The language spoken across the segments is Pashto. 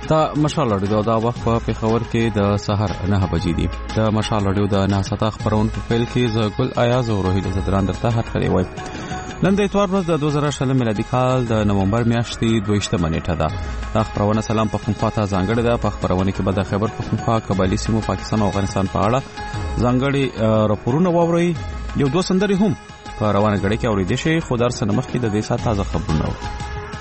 دا مشال اړیو دا وخت په پیښور کې د سحر 9 بجې دي. د مشال اړیو د 9 خبرون په فیل کې زګل ایاز او روحي د دران درته هټ کړی وای. نن د اتوار ورځ د 2020 میلادي کال د نومبر میاشتې 22 نیټه ده. د خبرونه سلام پښتونخوا ته ځانګړی ده. په خبرونه کې به د خیبر پښتونخوا، قبایلی سیمو، پاکستان او افغانستان په اړه ځانګړي راپورونه واوري. یو دوه سندري هم په روانه غړي کې اورېدې شي. خو در سره مخ کې د دې سات تازه خبرونه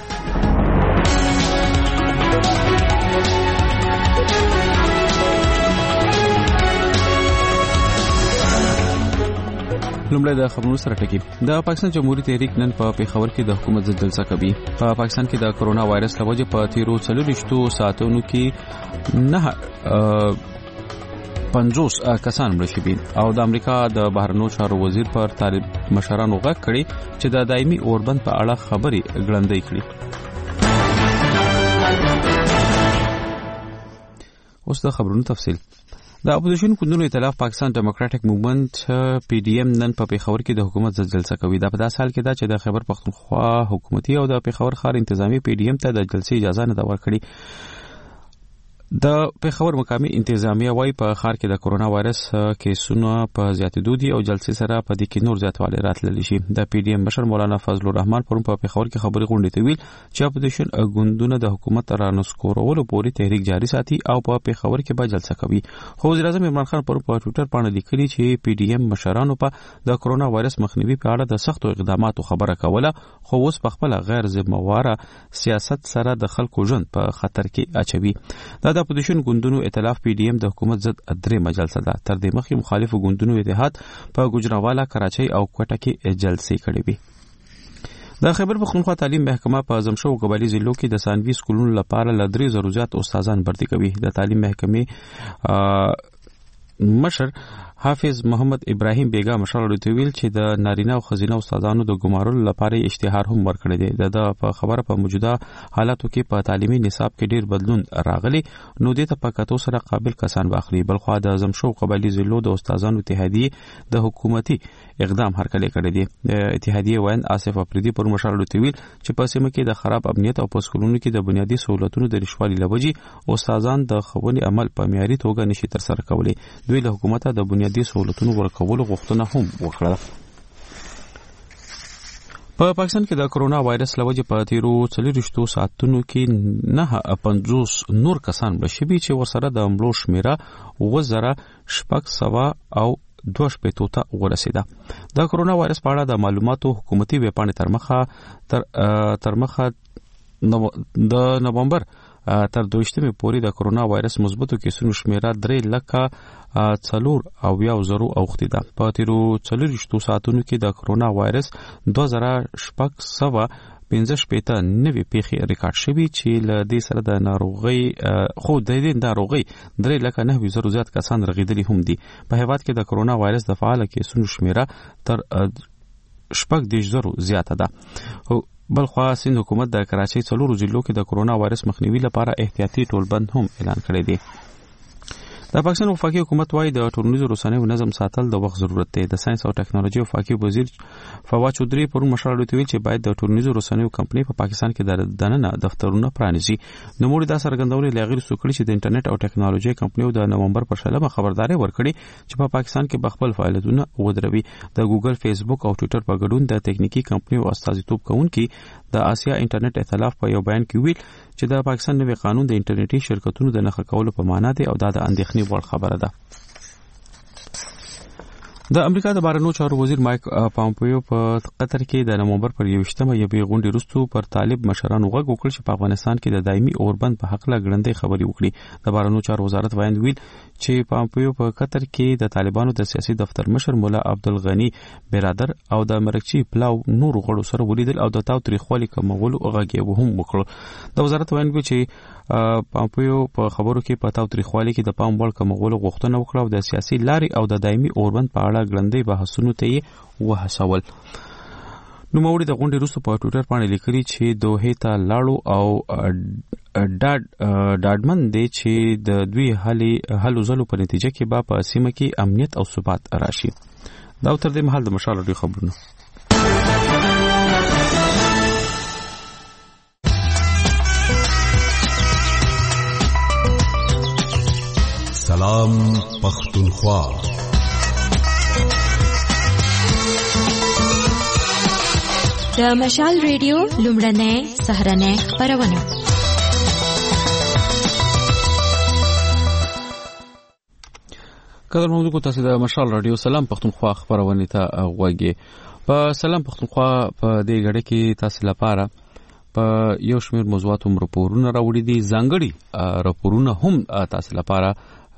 لومړی د خبرونو سره ټکی. د پاکستان جمهوریت تحریک نن په پیښور کې د حکومت ضد جلسه کوي. په پاکستان کې د کرونا وایرس له وجې په تیرو 40 ساعتونو کې 50 کسان مړه شوي او د امریکا د بهرنیو چارو وزیر پر طالب مشرانو غږ کړي چې د دایمي اوربند په اړه خبري ګړندۍ کړي. اوس د خبرونو تفصیل. د اپوزیشن ګوندونو ائتلاف پاکستان ډیموکراټک موومېنټ پی ډی ایم نن په پیښور کې د حکومت ضد جلسه کوي. دا په داسې حال کې ده چې د خیبر پښتونخوا حکومتي او د پیښور ښار انتظامی پی ډی ایم ته د جلسې اجازه نه ده ورکړې. د پیښور مقامي انتظامیه وايي په ښار کې د کرونا وایرس کیسونو په زیاتېدو دي او جلسې سره په دې کې نور زیاتوالی راتللی شي. د پی ډی ایم مشر مولانا فضل الرحمن پرون په پیښور کې خبري غونډې ته ویل چې اپوزیشن ګوندونه د حکومت رانسکورولو پورې تحریک جاري ساتي او په پیښور کې به جلسه کوي. خو وزیر اعظم عمران خان پرون په ټوئیټر باندې لیکلي چې پی ډی ایم مشرانو په د کرونا وایرس مخنیوي په اړه د سختو اقداماتو خبره کوله، خو اوس په خپل غیر ذمہواره سیاست سره د خلکو ژوند په خطر کې اچوي. دا د اپوزیشن ګوندونو ائتلاف پی ډی ایم د حکومت ضد درې مجلسه ده. تر دې مخکې مخالفو ګوندونو اتحاد په ګوجرانوالا، کراچۍ او کوټه کې جلسې کړې وي. د خیبر پښتونخوا تعلیم محکمه په اعظم شاه او قبایلی ضلعو کې د ثانوي سکولونو لپاره ل 3,000 زیات استادان بھرتی کوي. د تعلیم محکمې مشر حافظ محمد ابراهیم بیگا مشال ویل چې د نارینه او خزینه استادانو د ګمارلو لپاره اشتهار هم ورکړی دی. د خبره په موجوده حالاتو کې په تعلیمي نصاب کې ډیر بدلون راغلی، نو دې ته په کتو سره قابل کسان واخلي. بلخو د اعظم شاه قبایلی ضلعو د استادانو اتحادیه د حکومتي اقدام هرکلی کړی دی. د اتحادیه وین آصف افریدي پر مشال ویل چې په سیمه کې د خراب امنیت او په سکولونو کې د بنیادي سہولتونو د رشوالي لوجې استادان د ښوونې عمل په معیاري توګه نشي تر سره کولی. دوی له حکومت د بنیادي سہولتونو ورکولو غوښتنه هم وکړه. په پاکستان کې د کرونا وایرس له وجې په تیرو 40 ساعتونو کې 50 نور کسان مړه شوي چې ورسره د مړو شمیره 2600 او 2 ته ورسېده. د کرونا وایرس په اړه د معلوماتو حکومتي ویبپاڼې تر مخه د نومبر تر 22 پورې د کرونا وایرس مثبتو کیسونو شمیره 3,04,000 اوختي ده. په تیرو 40 ساعتونو کې د کرونا وایرس 2,615 نوي پیښې ریکارډ شوي چې له دې سره د ناروغي 3,09,000 زیات کسان رغیدلي هم دي. په هیواد کې د کرونا وایرس د فعال کیسونو شمیره تر 18,000 زیاته ده. بلخوا سند حکومت د کراچۍ 4 ضلعو کې د کرونا وایرس مخنیوي لپاره احتیاطي ټولبند هم اعلان کړی دی. د پاکستان وفاقي حکومت وايي د ټولنیزو رسنیو نظم ساتل د وخت ضرورت دی. د ساينس او ټکنالوژي وفاقي وزیر فواد چودري پرون مشال ویل چې باید د ټولنیزو رسنیو کمپنۍ په پاکستان کې د دننه دفترونه پرانیزي. نو موږ دا څرګندولې لغیر سوکړي چې د انټرنیټ او ټکنالوژي کمپنیو د نومبر پر 16 خبرداري ورکړي چې په پاکستان کې خپل فعالیتونه ودروي. د ګوګل، فیسبوک او ټوئیټر په ګډون د تکنیکی کمپنیو استازیتوب کوونکي د آسیا انټرنیټ ائتلاف په یو بیان کې ویل چې د پاکستان نوی قانون د انټرنیټي شرکتونو د نښه کولو په معنا دی او دا د اندېښنې وړ خبره ده. د امریکا د بهرنیو چارو وزیر مایک پامپیو په قطر کې د نومبر پر 21مه یوې غونډې وروسته پر طالب مشرانو غږ وکړ چې په افغانستان کې د دایمي اوربند په حق له ګړندۍ خبرې وکړي. د بهرنیو چارو وزارت وایي ویل چې پامپیو په قطر کې د طالبانو د سیاسي دفتر مشر مولا عبدالغنی برادر او د مرکچی پلاو نور غړو سره ولیدل او د تاوتریخوالي کمولو غږ هم وکړ. د وزارت وایي چې پامپیو په خبرو کې په تاوتریخوالي کې د پام وړ کمولو غوښتنه وکړه او د سیاسي لارې او د دایمي اوربند په اړه ګړندۍ بحثونو ته یې وهڅول. نو موري د غونډې وروسته په ټوئیټر باندې لیکلي چې دوه ته لاړو او ډاډمن دي چې د دوی حل زلو په نتیجه کې به په سیمه کې امنیت او ثبات راشي. دا تر دې مهال د مشال ډېر خبرونه. سلام پختونخوا. د مشال ریډیو لومړنۍ سهرنۍ خپرونه. قدر موضوع تاسو د مشال رادیو سلام پختونخوا خبرونه ته غوږی. په سلام پختونخوا په دې غړي کې تاسو لپاره په یو شمېر موضوعاتو راپورونه راوړي دي. ځانګړي راپورونه هم تاسو لپاره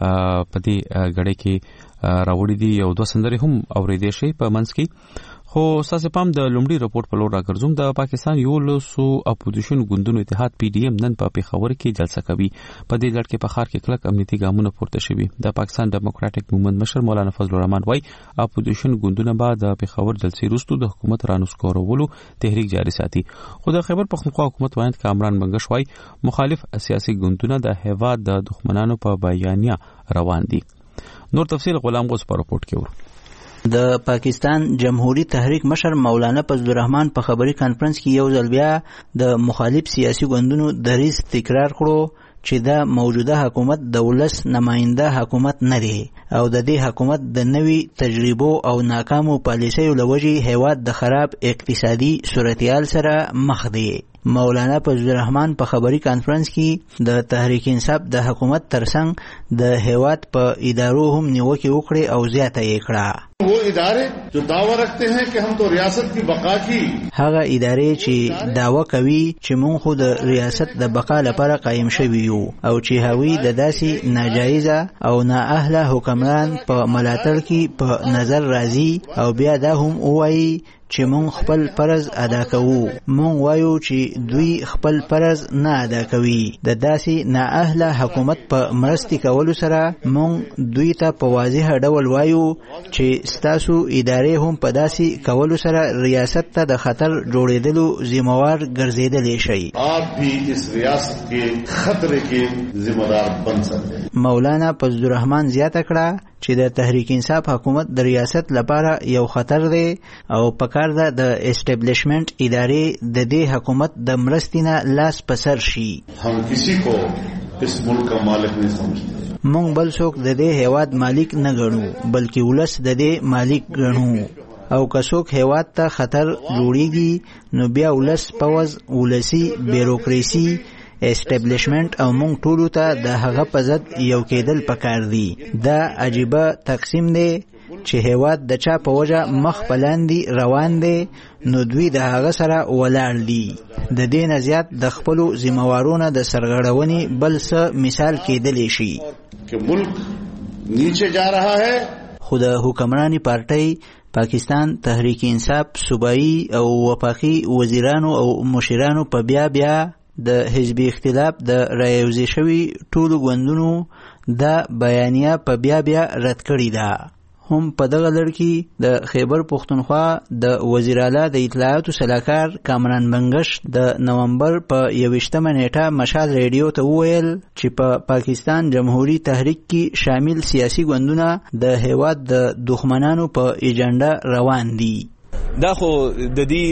په دې غړي کې راوړي دي. یو دوه سندري هم اورېدې شي په منځ کې. خو ساسه پام د لومړي رپورت په لور راګرځوم. د پاکستان یو لسو اپوزیشن ګوندونو اتحاد PDM نن په پیښور کې جلسه کوي. په دې لړ کې په ښار کې کلک امنیتي ګامونه پورته شوي. د پاکستان ډیموکراټک موومېنټ مشر مولانا فضل الرحمن وايي اپوزیشن ګوندونه به د پیښور جلسې وروسته د حکومت رانسکورولو تحریک جاري ساتي. خو د خیبر پختونخوا حکومت وایي کامران منګش وايي مخالف سیاسي ګوندونه د هیواد د دښمنانو په بیانیه روان دي. نور تفصیل غلام غوث په رپورت کې ور. د پاکستان جمهوریت تحریک مشر مولانا فضل الرحمن په خبري کانفرنس کې یو ځل بیا د مخالف سیاسي ګوندونو دریځ تکرار کړو چې دا موجوده حکومت د ولس نماینده حکومت نه دی او د دې حکومت د نوي تجربو او ناکامو پالیسیو لوجې هیواد د خراب اقتصادي صورتحال سره مخ دی. مولانا فضل الرحمن په خبري کانفرنس کې د تحریک انصاف د حکومت ترڅنګ د هیواد په ادارو هم نیوکه وکړي او زیاته یې کړه. वो इदारे जो दावा रखते हैं कि हम तो रियासत की बका की هغه ادارې چې داوا کوي چې مونږ خو د ریاست د بقا لپاره قائم شوي یو او چې هغوی د داسې ناجایزه او نااهله حکمران په ملاتړ کې په نظر راځي او بیا دا هم وایي چې مونږ خپل فرض ادا کوو. مونږ وایو چې دوی خپل فرض نه ادا کوي. د داسې نااهله حکومت په مرستې کولو سره مونږ دوی ته په واضح ډول وایو چې ستاسو ادارې هم په داسې کولو سره ریاست ته د خطر جوړېدلو ذمہوار ګرځېدلی شي. آپ بھی اس ریاست کے خطرے کے ذمہ دار بن سکتے ہیں. مولانا فضل الرحمن زیاته کړه چې د تحریک انصاف حکومت د ریاست لپاره یو خطر دی او پکار ده د اسټابلیشمنت ادارې د دې حکومت د مرستې نه لاس په سر شي. ہم کسی کو اس ملک کا مالک نہیں سمجھتے. مونږ بل څوک د دې هیواد مالک نه ګڼو بلکې ولس د دې مالک ګڼو او که څوک هیواد ته خطر جوړیږي نو بیا ولس پوز ولسی بیروکراسي اسټابلیشمنت او مونږ ټولو ته د هغه په ضد یو کېدل پکار دي. دا عجیبه تقسیم دی چې هیواد د چا په وجه مخ بلاندې روان دی نو دوی د هغه سره ولاړ دي. د دې نه زیات د خپلو ذمہوارونو د سرغړونې بل څه مثال کېدلی شي کہ ملک نیچے جا رہا ہے. خو د حکمرانی پارټۍ پاکستان تحریک انصاف صوبایي او وفاقي وزیرانو او مشرانو په بیا د حزب اختلاف د رایوځي شوي ټولو ګوندونو دا بیانیه په بیا رد کړې ده. هم په دغه لړ کې د خیبر پختونخوا د وزیر اعلی د اطلاعاتو سلاکار کامران منګش د نومبر په 21مه نیټه مشال ریډیو ته وویل چې په پاکستان جمهوری تحریک کې شامل سیاسي ګوندونه د هیواد د دښمنانو په ایجنډا روان دي. دا خو د دې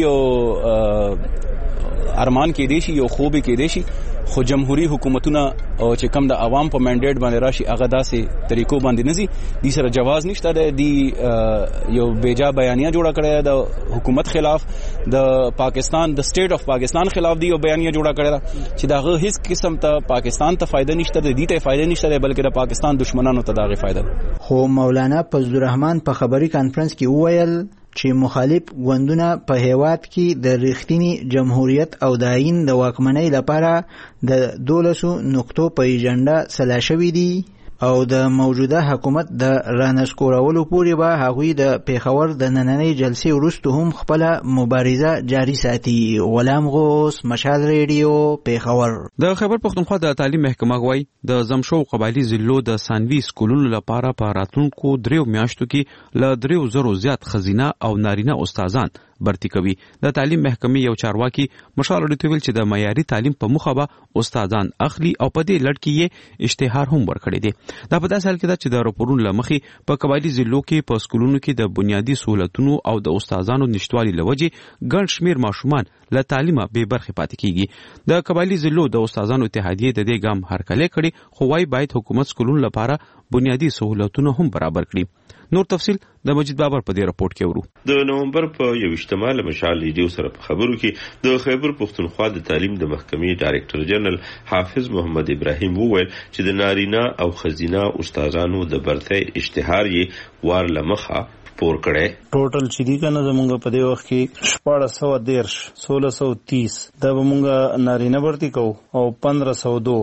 ارمان کې دي شي یو خوبي کې دي شي خو جمهوریت حکومتونه او چې کم د عوام په منډیټ باندې راشي هغه داسې طریقو باندې نزي دي سره جواز نشته دی یو بیجا بیانیه جوړه کړې د حکومت خلاف د پاکستان د سټیټ اف پاکستان خلاف دی یو بیانیه جوړه کړې چې داغه هیڅ قسم ته پاکستان ته فائدہ نشته دی ته فائدہ نشته بلکې د پاکستان دشمنانو ته داغه فائدہ. خو مولانا فضل الرحمن په خبري کانفرنس کې وویل چې مخالف ګوندونه په هیواد کې د ریښتینی جمهوریت او د آئین د واکمنۍ لپاره د 12 نقطو په ایجنډا سلا شوي دي او د موجوده حکومت د رانسکورولو پورې به هغوی د پیښور د نننۍ جلسې وروسته هم خپل مبارزه جاری ساتي. غلام غوث مشال ریډیو پیښور. د خیبر پختونخوا د تعلیم محکمه غوي د زمشو قبایلی ضلعو د ثانوي سکولونو لپاره په راتلونکو 3 میاشتو کې ل 3000 زیات خزینه او نارینه استادان برتی کوي. د تعلیم محکمې یو چارواکي مشال ډیټویل چې د معیاري تعلیم په مخه به استادان اخلي او په دې لړ کې یې اشتهار هم ورکړی دی. دا په داسې حال کې ده چې د راپورونو لمخې په قبایلی ضلعو کې په سکولونو کې د بنیادي سہولتونو او د استادانو نشټوالي لوجې ګڼ شمیر ماشومان له تعلیمه بې برخې پاتې کیږي. د قبایلی ضلعو د استادانو اتحادیې د دې ګام هرکلی کړي خو وايي باید حکومت سکولونو لپاره بنیادی سہولتونه هم برابر کړي. نور تفصيل د مجید بابر په دې راپورټ کې ورو. د نومبر په 28 مشال ریډیو سره په خبرو کې د خیبر پختونخوا د تعلیم د محکمې ډایریکټر جنرال حافظ محمد ابراهیم وویل چې د نارینه او خزینه استادانو د برتۍ اشتهار یې وار لمخه پور کړي. ټوټل چې دی کنه زمونږ په دې وخت کې 1630 دا به مونږ نارینه برتی کو او 1502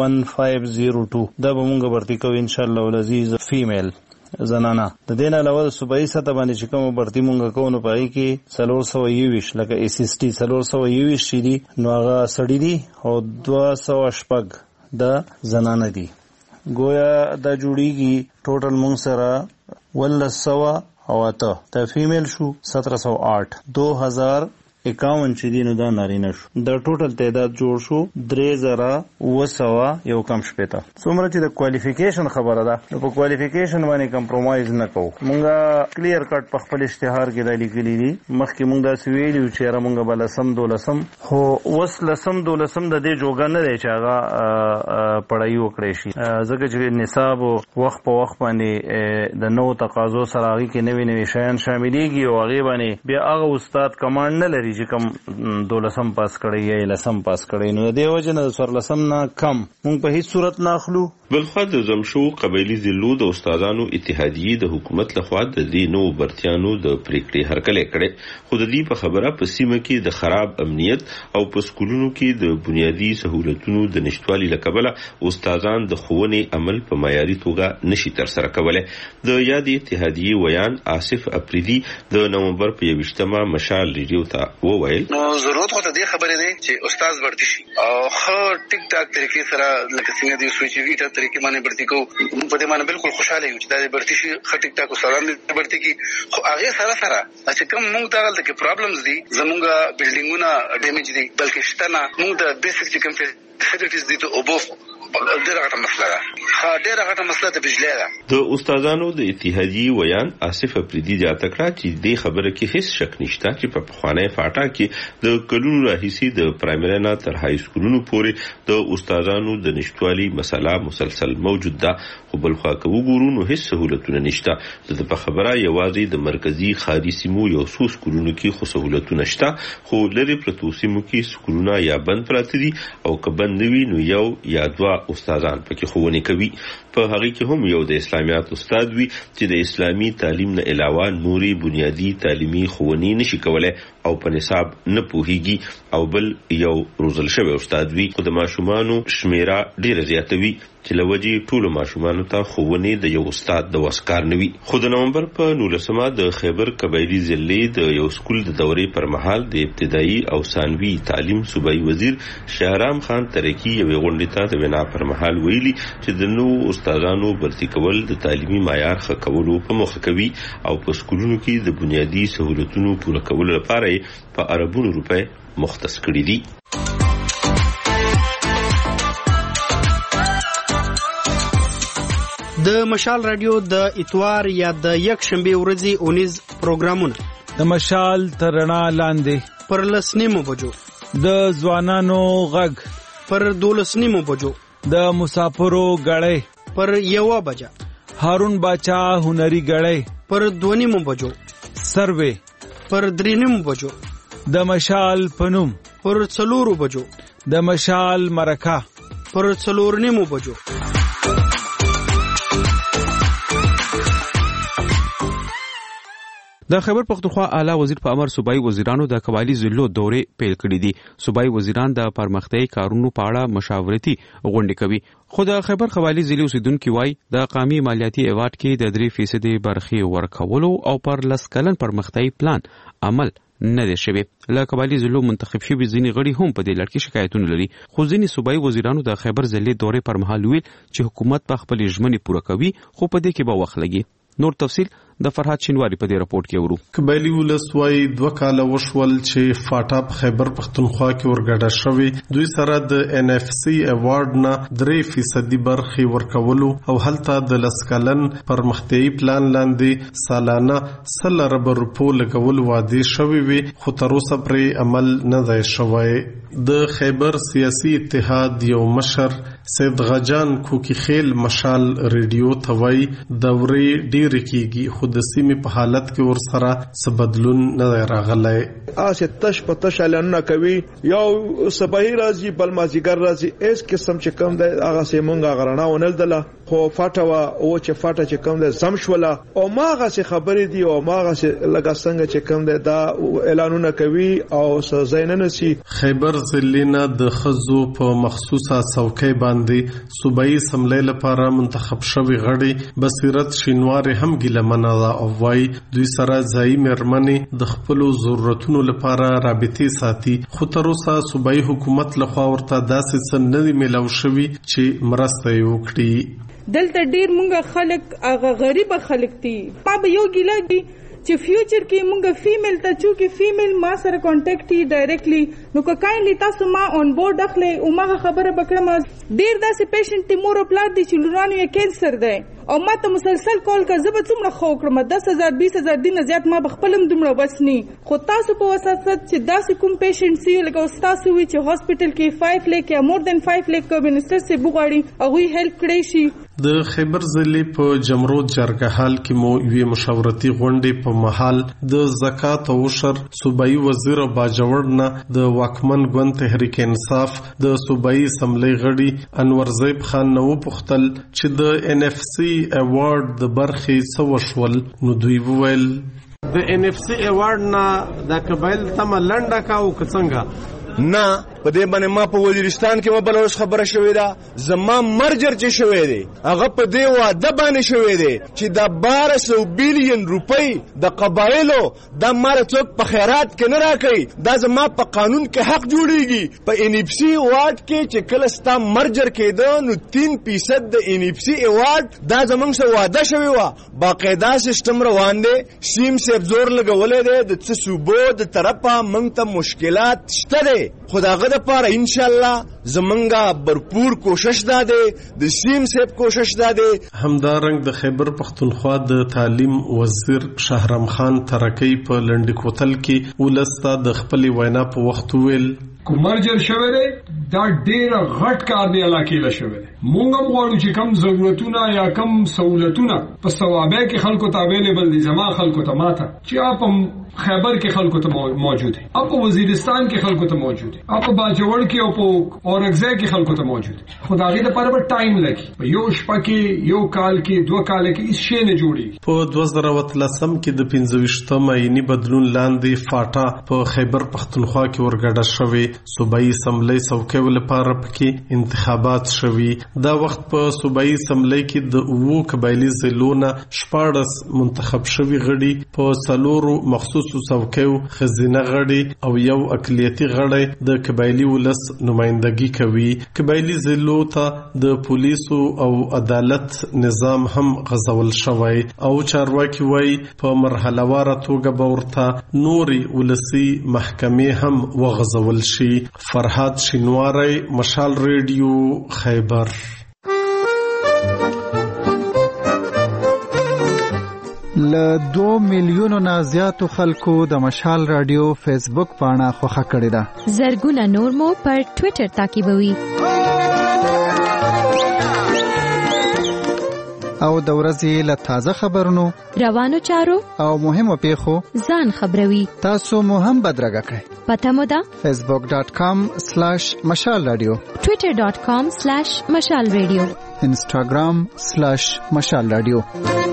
1502 دا به مونږ برتی کو ان شاء الله العزیز فیمیل زنانا. د دین علاوه د صوبایي سطح باندې چې کوم برتی مونږ کوو نو پای کې 420 لکه SST 420 شې دي نو هغه سړی دي او 200 د زنانه دي. گویا دا جوړیږي ټوټل مونږ سره 1108 د فیمیل شو 1708 2051 چې دینو دا نارینه شو. د ټوټل تعداد جوړ شو 3900 یو کم شپته. څومره چې د کوالیفیکیشن خبره ده نو په کوالیفیکیشن باندې کمپرومایز نه کوو. مونږه کلیر کټ په خپل اشتهار کې د لیکلي دي مخکې مونږ دا سویلو چې را مونږ بل سم دولسم خو وس لسم دولسم د دې جوګه نه دی چې هغه پړای وکړي شي ځکه چې نصاب وخت په وخت باندې د نو تقاضو سره هغه کې نوې شیان شاملېږي او هغه باندې بیا هغه استاد کمانډ نه لري چې کوم دولسم پاس کړی یا لسم پاس کړی نو د دې وجه نه سرلسم نه کم مونږ په هیڅ صورت نه اخلو. بلخوا د زمشو قبایلی ضلعو د استادانو اتحادیه د حکومت لخوا د دې نو برتیانو د پریکړې هرکلې کړې خو د دې په خبره په سیمه کې د خراب امنیت او په سکولونو کې د بنیادی سہولتونو د نشټوالي لکبله استادان د ښوونې عمل په معیاري توګه نشي تر سره کولای. د یاد اتحادیه ویان آصف اپریدي د نومبر په 28 مشال ریډیو ته وویل نو ضرورت هوته دی خبره دی چې استاد ورته شي او خو ټیک ټاک طریقې سره لکه څنګه دی سوچ ویټه طریقې باندې برتی کو په دې باندې بالکل خوشاله یو چې دا برتی شي خټیک ټاک استادان برتی کی خو هغه سره چې کوم موږ ته دلته کې پرابلمز دي زموږه بلډینګونه ډیمیج دي بلکې شته نه موږ د بیسیک چې کوم فیسیلیټیز دي ته اوبو ډیره غټه مسله ده ډیره غټه مسله د بجلی ده. د استادانو د اتحادیه ویان آصف اپریدي د اتکړه چې د خبره کې هیڅ شک نشته چې په خوانه فاټا کې د کلونو راهیسي د پرایمری نه تر های سکولونو پورې د استادانو د نشټوالي مسله مسلسل موجود ده خو بل خوا کې وګورو نو هیڅ سہولتونه نشته. د په خبره یوازې د مرکزی خاري سیمو یو څو سکولونو کې خو سہولتونه شته خو لري پرتو سیمو کې سکولونه یا بند پراته دي او کبند وی نو یو یا دوا استادان پکې ښوونې کوي. په هغه کې هم یو د اسلامیات استاد وي چې د اسلامي تعلیم نه علاوه نوري بنیادی تعلیمي ښوونې نشي کولای او په نصاب نه پوهیږي او بل یو روزل شوی استاد وي خو د ماشومانو شمیره ډیره زیاتوي چې لوجي ټول ماشومانو ته ښوونې د یو استاد د وسکار نوي. خو د نومبر په 19 د خیبر قبایلی ضلع د یو سکول د دورې پر مهال د ابتدایي او ثانوي تعلیم صوبایي وزیر شهرام خان ترکی یو غونډه ته د وینا پر مهال ویلي چې د نو استادانو برتی کول د تعلیمي معیار ښه کولو په موخه کوي او په سکولونو کې د بنیادی سہولتونو پوره کولو لپاره په اربونو روپے مختص کړي دي. د مشال رادیو د اتوار یا د یک شنبه ورځې اونیز پروګرامونه د مشال ترنا لاندې پر 10:30 بجو د ځوانانو غږ پر 12:30 بجو د مسافرو غړې پر 1 بجه هارون باچا هنري غړې پر 2:30 بجو سروے پر 3:30 بجو د مشال پنوم پر 4 بجو د مشال مرکه پر 4:30 بجو. د خیبر پختونخوا اعلی وزیر په امر صوبایي وزیرانو د قبایلی ضلعو دورې پیل کړې دي. صوبایي وزیران د پرمختیايي کارونو په اړه مشاورتي غونډې کوي. خو د خیبر قبایلی ضلعو اوسیدونکو وایي د قومي مالیاتي ایوارډ کې د 3% برخې ورکولو او پر لسکلن پرمختیايي پلان عمل نه دی شوی. له قبایلی ضلعو منتخب شوي ځینې غړي هم په دې لړ کې شکایتونه لري خو ځینې صوبایي وزیرانو د خیبر ضلع دورې پر مهال ویل چې حکومت په خپل ژمنې پوره کوي خو په دې کې به وخت لګي. نور تفصيل د فرحات شینواری په دې راپورټ کې ورو. قبایلی ولسوای 2 کال وشول چې فاټا خیبر پختونخوا کې ورګډه شوی دوی سره د NFC ایوارډ نه 3% برخې ورکولو او هلته د لسکلن پرمختیايي پلان لاندې سالانه 100 ارب روپو لګول وعده شوی وي خو تر اوسه پرې عمل نه دی شوی. د خیبر سیاسي اتحاد یو مشر سید غجان کوکی خیل مشال ریډیو توي دورې ډیر کیږي خو د سیمې په حالت کې ور سره څه بدلون نه راغلی. اسه تش په تش اعلانونه کوي یو صباحي راځي بل مازیګر راځي اس قسم چې کوم د هغه سیمونګه غرنا ونل دله خو فاټوا او چې فاټه چې کوم د زمشوله او ماغه څه خبرې دي او ماغه څه لګا څنګه چې کوم د دا اعلانونه کوي او زینن سي. خیبر ضلع د خزو په مخصوصه څوکۍ باندې صوبایي سملې لپاره منتخب شوی غړي بصیرت شینوار هم ګیلمنه دا او وای دوی سره ځای مرمنې د خپل ضرورتونو لپاره رابطې ساتي خو تر اوسه صوبایي حکومت لخوا ورته داسې څه نه دی ملو شوی چې مرسته وکړي. دلته ډیر مونږه خلک هغه غریب خلک دي په یو ګیلا دي چې فیوچر کې مونږه فیمیل ته چې فیمیل ما سره کانټیکټ ای ډایرکټلی نو که کایندلی تاسو ما اون بورډ اخلي او ما خبره بکړم ډیر داسې پیشنټ تی مور پلار دي چې لورانو یې کینسر دی او ما ته مسلسل کول کا زبر څومره خو کړم 10000 20000 دینه زیات ما بخپلم دومره بسنی خو تاسو په واسطه چې داسې کوم پیشنټ سی لکه استاد وی چې هاسپټل کې 5 لک یا مور دین 5 لک منسٹر سے بغاړي او وی هیلپ کړی شي. د خیبر ضلع په جمرود جرګهال کې مو یوه مشاورتي غونډه په محل د زکات او عشر صوبایي وزیر باجوړ نه د واکمن ګوند تحریک انصاف د صوبایي سملې غړي انور زیب خان نو پختل چې د ان اف سی ایوارډ د برخې سوشول نو دوی وویل د ان اف سی ایوارډ نه د قبایل تم لنډه کا او څنګه نه په دې باندې ما په وزیرستان کې وبل اوس خبره شوې ده زما مرجر چې شوې ده هغه په دې واده باندې شوې ده چې د 1200 بلین روپۍ د قبایلو د مار څوک په خیرات کې نه راکړي دا زما په قانون کې حق جوړیږي په ان اف سی ایوارډ کې چې کله ستا مرجر کېده نو 3% د ان اف سی ایوارډ دا زمونږ سره واده شوی و باقاعده سیستم روان دی سیم سیب زور لګولې ده د څه صوبو د طرفه مونږ ته مشکلات شته دي خداغه د پاره ان شاء الله زمونږه برپور کوشش داده د سیم سیب کوشش داده. همدارنګ د خیبر پختونخوا د تعلیم وزیر شهرام خان ترکی په لنډ کوتل کې ولستا د خپل وینا په وخت ویل کومرجر شوه دی دا ډیر غټ کار دی علاقې له شوه دی مونږ هم غواړو چې کم ضرورتونه یا کم سہولتونه په ثوابه کې خلکو ته اویلیبل دي زما خلکو ته ماته چې اپ خیبر کې خلکو ته موجود دي اپ وزیرستان کې خلکو ته موجود دي اپ باجوړ کې او په اورګزه کې خلکو ته موجود دي خدای دې پر ټایم لګي یو شپه کې یو کال کې دوه کال کې هیڅ شی نه جوړي. په 2013 کې د 25 ماینی بدلون لاندې فاټا په خیبر پختونخوا کې ورګډه شوې صوبایي سملې څوکۍ لپاره پکې انتخابات شوي دا وخت په صوبایي سملې کې د وو قبایلی ضلعونو 14 منتخب شوي غړي په څلورو مخصوصو څوکیو خزینه غړي او یو اقلیتي غړي د قبایلی ولس نمائندګي کوي. قبایلی ضلعو ته د پولیسو او عدالت نظام هم غزول شوی او چارواکي وای په مرحله واره توګه به ورته نوري ولسی محکمې هم وغزول شي. فرهاد شینواری مشال ریډیو خیبر. له 2 میلیونو نه زیاتو خلکو د مشال رادیو فیسبوک پاڼه خوښه کړې ده. زرګونه نور مو پر ټوئیټر تعقیبوي. او د ورځې له تازه خبرونو روانو چارو او مهمو پیښو ځان خبروي. تاسو مو هم بدرګه کړئ. پته مو ده facebook.com/مشال رادیو twitter.com/مشال رادیو instagram/مشال رادیو.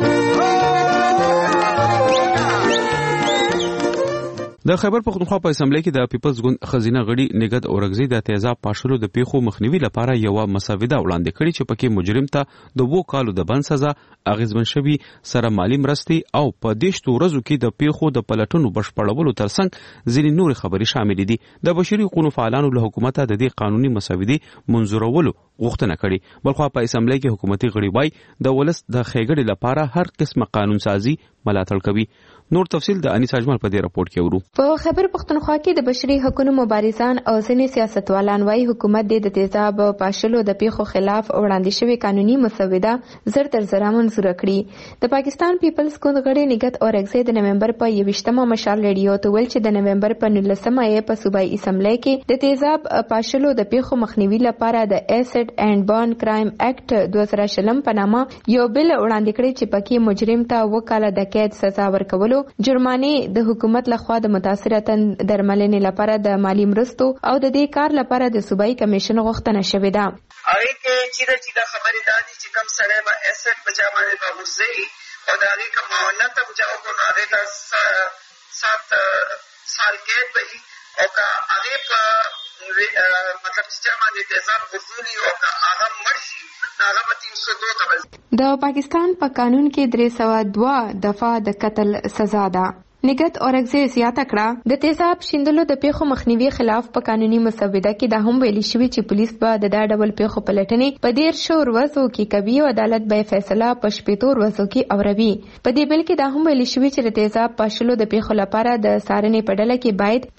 د خیبر پختونخوا په اسمبلی کې د پیپلز ګوند خزینه غړي نګد اورګزی د تیزاب پاشلو د پیښو مخنیوي لپاره یو مسوده وړاندې کړې چې پکې مجرم ته د 2 کالو د بند سزا اغیزمن شوی سره مالی مرستي او په 10 ورځو کې د پیښو د پلټونو بشپړولو ترڅنګ ځینې نور خبري شامل دي. د بشري حقوقو فعالانو له حکومت د دې قانوني مسودې منظورولو غوښتنه کړې. بلخو په اسمبلی کې حکومتي غړي وای د ولس د خېګړې لپاره هر قسمه قانون سازي ملاتړ کوي. نور تفصیل د انیس اجمل په دې راپورټ کې ورو. په خیبر پختونخوا کې د بشري حقوقو مبارزان او ځینې سیاستوالان وايي حکومت د تیزاب پاشلو د پیښو خلاف وړاندې شوی قانوني مسوده زر تر زره منظور کړي. د پاکستان پیپلز ګوند غړي نګت اورګزی د نومبر په 28مه مشال ریډیو ته ویل چې د نومبر په 19مه په صوبایي اسمبلی کې د تیزاب پاشلو د پیښو مخنیوي لپاره د ایسټ ایسډ اینڈ برن کرایم اکټ 2020 په نامه یو بل وړاندې کړی چې پکې مجرم ته 2 کاله د قید سزا ورکولو، جرمانې د حکومت لخوا د متاثره تن درملنې لپاره د مالی مرستو او د دې کار لپاره د صوبایي کمیشن غوښتنه شوې ده. هغه کې چې خبرې دادي چې کم سره به ایسټ په جامه باندې وزي او دا هغه کوم معاونت په جواب کو هغه د 7 سال کې به او کا هغه په مطلب چې جامه دې تزان وصولي او کا هغه مرشي هغه په 302 ته د پاکستان په قانون کې 302 دفعه د قتل سزا ده. نګت اورګزی زیاته کړه د تیزاب شیندلو د پیښو مخنیوي خلاف په قانوني مسوده کې دا هم ویلي شوی چې پولیس به د ډول پیښو پلټنې په 150 ورځو کې کوي او عدالت به فیصله په 70 ورځو کې اوروي. په دې بل کې دا هم ویلي شوی چې د تیزاب پاشلو د پیښو لپاره د سارنې په ډله کې باید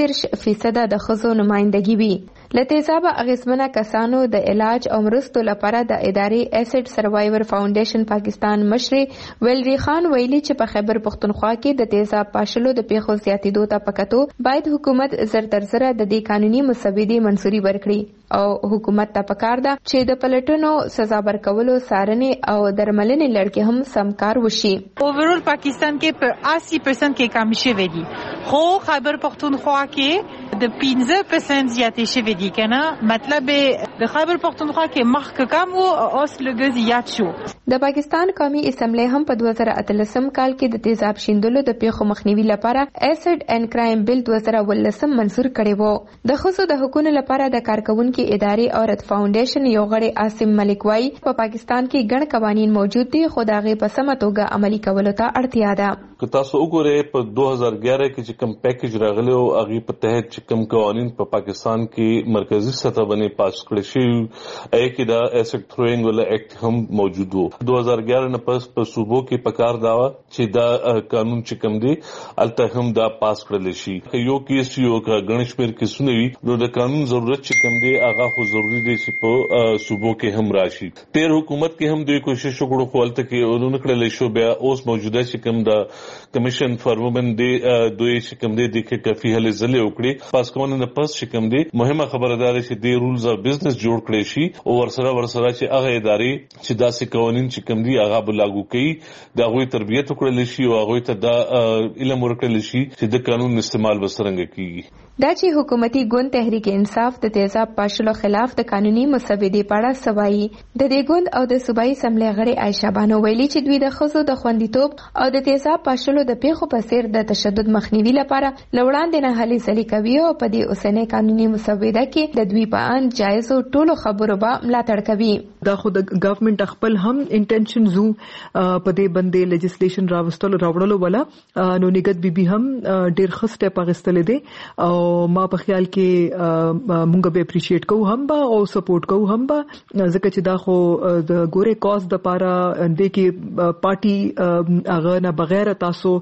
15% د ښځو نمائندګي وي. له تیزاب اغیزمنه کسانو د علاج او مرستو لپاره د ادارې ایسډ سروایور فاونډیشن پاکستان مشر ویلری خان ویلي چې په خیبر پختونخوا کې د تیزاب پاشلو د پیښو زیاتېدو ته پکتو باید حکومت زر تر زره د دې قانوني مسودې منزوري ورکړي او حکومت ته پکار ده چې د پلټنو سزا ورکولو سارنې او درملنې لړ کې هم سمکار وشي. اوورال پاکستان کې په 80% کې کم شوی دی، خو خیبر پختونخوا کې د 15% زیاتې شوی دي کنه، مطلب د خیبر پختونخوا کې مخکې کم او اوس لږ زیات شو. د پاکستان قومي اسمبلی هم په 2013 کال کې د تیزاب شیندلو د پیښو مخنیوي لپاره ایسډ اینڈ کرایم بل 2018 منظور کړی وو. د ښځو د حقوقو لپاره د کارکونکو ادارې عورت فاونډیشن یو غړی عاصم ملک وايي په پاکستان کې ګڼ قوانین موجود دي خو د هغې په سمه توګه عملي کولو ته اړتیا ده. که تاسو وګورئ په 2011 کې چې کوم پیکیج راغلی او هغې په تحت چې کوم قوانین په پاکستان کې مرکزی سطح باندې پاس کړی شوي هغې کې دا ایسډ تھروینګ والا ایکټ هم موجود و. 2011 نه پس په صوبو کې پکار دا چې دا قانون چې کوم دی الته هم دا پاس کړل شي. یو کیس یو کا غنښ پر کیسونه وي نو د قانون ضرورت چې کوم دی هغه خو ضروری دی چې په صوبو کې هم راشي. تیر حکومت کې هم دوی کوشش وکړو خو الته کې ورونه کړل شو. بیا اوس موجوده چې کوم د کمیشن فار وومن دی دوی چې کوم دی د کافي هلې ځلې وکړي پاس کوونه نه پس چې کوم دی مهمه خبره ده چې د رولز اف بزنس جوړ کړي شي او ورسره چې هغه ادارې چې داسې قوانین چې کوم دی هغه به لاګو کړي دا غوي تربیت وکړل شي او هغه ته دا علم ورکړل شي چې د قانون استعمال وسرنګ کیږي. دا چې حکومتي ګوند تحریک انصاف د تیزاب پاشلو خلاف د قانوني مسودې په اړه سوایي د دې ګوند او د صوبایي اسمبلی غړي عائشہ بانو ویلي چې دوی د ښځو د خوندیتوب او د تیزاب پاشلو د پیښو په څیر د تشدد مخنیوي لپاره لوړاندې نه هلې ځلې کوي او په دې اوسنۍ قانوني مسوده کې د دوی په اند جایزو ټولو خبرو به ملاتړ کوي. دا خو د ګورنمنت خپل هم انټینشن زو په دې باندې لیجسلیشن راوړلو ولا نو نګت بي هم ډېر ښه سټیپ اخیستل دي او ما په خیال کې مونږ به اپریشیټ کوو هم با او سپورټ کوو هم با ځکه چې دا خو د ګوره کاز د پاره د کې پارټي هغه نه بغیر تاسو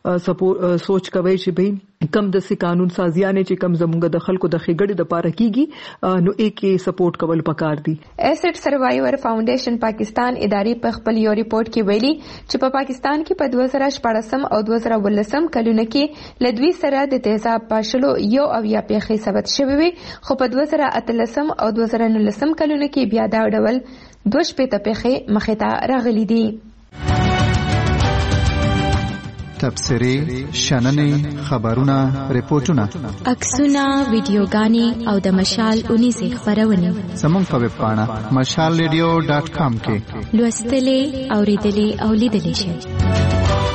سوچ کوي چې به کم د سي قانون سازیانه چې کم زموږ د خلکو د خېګړې د پاره کیږي نو کې سپورټ کول پکار دي. ایسډ سروایور فاونډیشن پاکستان ادارې په خپل یو ریپورت کې ویلي چې په پاکستان کې په 2014 او 2018 کلونو کې لدوی سره د تیزاب پاشلو یو او یا پیښې ثبت شوې وي خو په 2018 او 2019 کلونو کې بیا دا ډول 2 پیښې مخې ته راغلي دي. تبصرې، شننې، خبرونه، ریپورتونه، عکسونه، ویډیوګانې او د مشال 19 خبرونه زموږ په ویب پاڼه mashalradio.com کې لوستلې، اوریدلې او لیدلې شئ.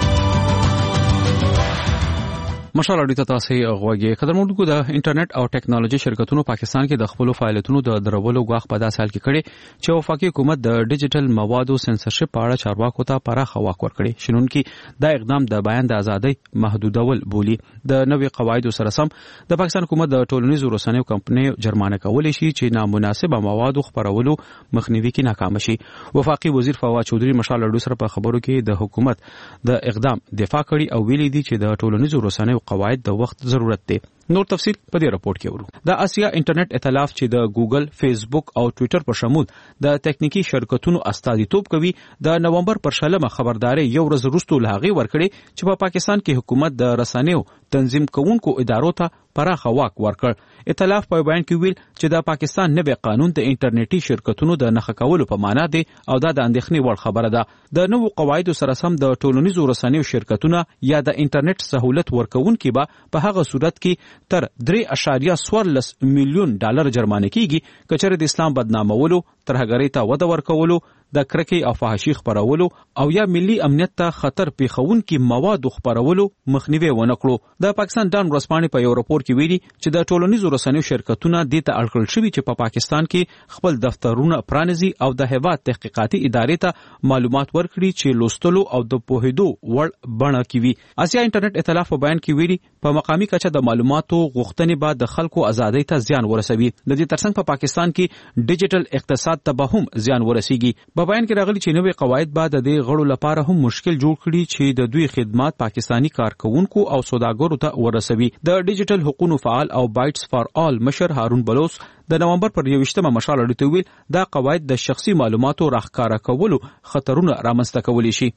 مشال اړیته تاسو غوږی خدمتونکو د انټرنیټ او ټیکنالوژي شرکتونو پاکستان کې د خپل فعالیتونو د درولو غواخ په داسې حال کې کړي چې وفاقي حکومت د ډیجیټل موادو سنسرشپ په اړه چارواکو ته پراخه واک ورکړي. شنونکي دا اقدام د بیان د ازادۍ محدودول بولی. د نوې قواعدو سره سم د پاکستان حکومت د ټولنیزو رسنیو کمپنیو جرمانه کولای شي چې نامناسبه موادو خپرولو مخنیوي کې ناکام شي. وفاقي وزیر فواد چودري مشال اړو سره په خبرو کې د حکومت د اقدام دفاع کړي او ویلي دي چې د ټولنیزو رسنیو قواعد د وخت ضرورت دی. نور تفصیل په دې راپورټ کې ورو. د اسیا انټرنیټ ائتلاف چې د ګوګل، فیسبوک او ټوئیټر په شمول د تکنیکی شرکتونو استازیتوب کوي د نومبر پر 16 خبرداري یو ورځ وروسته لهغه ورکړي چې په پاکستان کې حکومت د رسنیو تنظیم کوونکو ادارو ته پراخه واک ورکړ. ائتلاف په بیان کې ویل چې د پاکستان نوی قانون د انټرنیټي شرکتونو د نښه کولو په معنا دی او دا د اندېښنې وړ خبره ده. د نوو قواعدو سره سم د ټولنیزو رسنیو شرکتونه یا د انټرنیټ سہولت ورکوونکي به په هغه صورت کې تر 3.14 میلیون ډالر جرمانه کیږي که چېرې د اسلام بدنامولو، ترهګرۍ ته وده ورکولو، د کرکې او فحاشۍ خپرولو او یا ملي امنیت ته خطر پیښونکي موادو خپرولو مخنیوی ونه کړو. د پاکستان ډان ورځپاڼې په یو راپور کې ویلي چې د ټولنیزو رسنیو شرکتونه دې ته اړ کړل شوي چې په پاکستان کې خپل دفترونه پرانیزي او د هیواد تحقیقاتي ادارې ته معلومات ورکړي چې لوستلو او د پوهېدو وړ بڼه کې وي. آسیا انټرنیټ ائتلاف په بیان کې ویلي په مقامي کچه د معلوماتو غوښتنې به د خلکو ازادۍ ته زیان ورسوي. د دې ترڅنګ په پاکستان کې ډیجیټل اقتصاد ته به هم زیان ورسیږي. په بیان کې راغلي چې نوې قواعد به د دې غړو لپاره هم مشکل جوړ کړي چې د دوی خدمات پاکستانی کارکونکو او سوداګرو ته ورسوي. د ډیجیټل حقوقو فعال او بایټس فار آل مشر هارون بلوچ د نومبر پر 21 مشال اړیته ویل دا قواعد د شخصي معلوماتو راښکاره کولو خطرونه رامنځته کولی شي.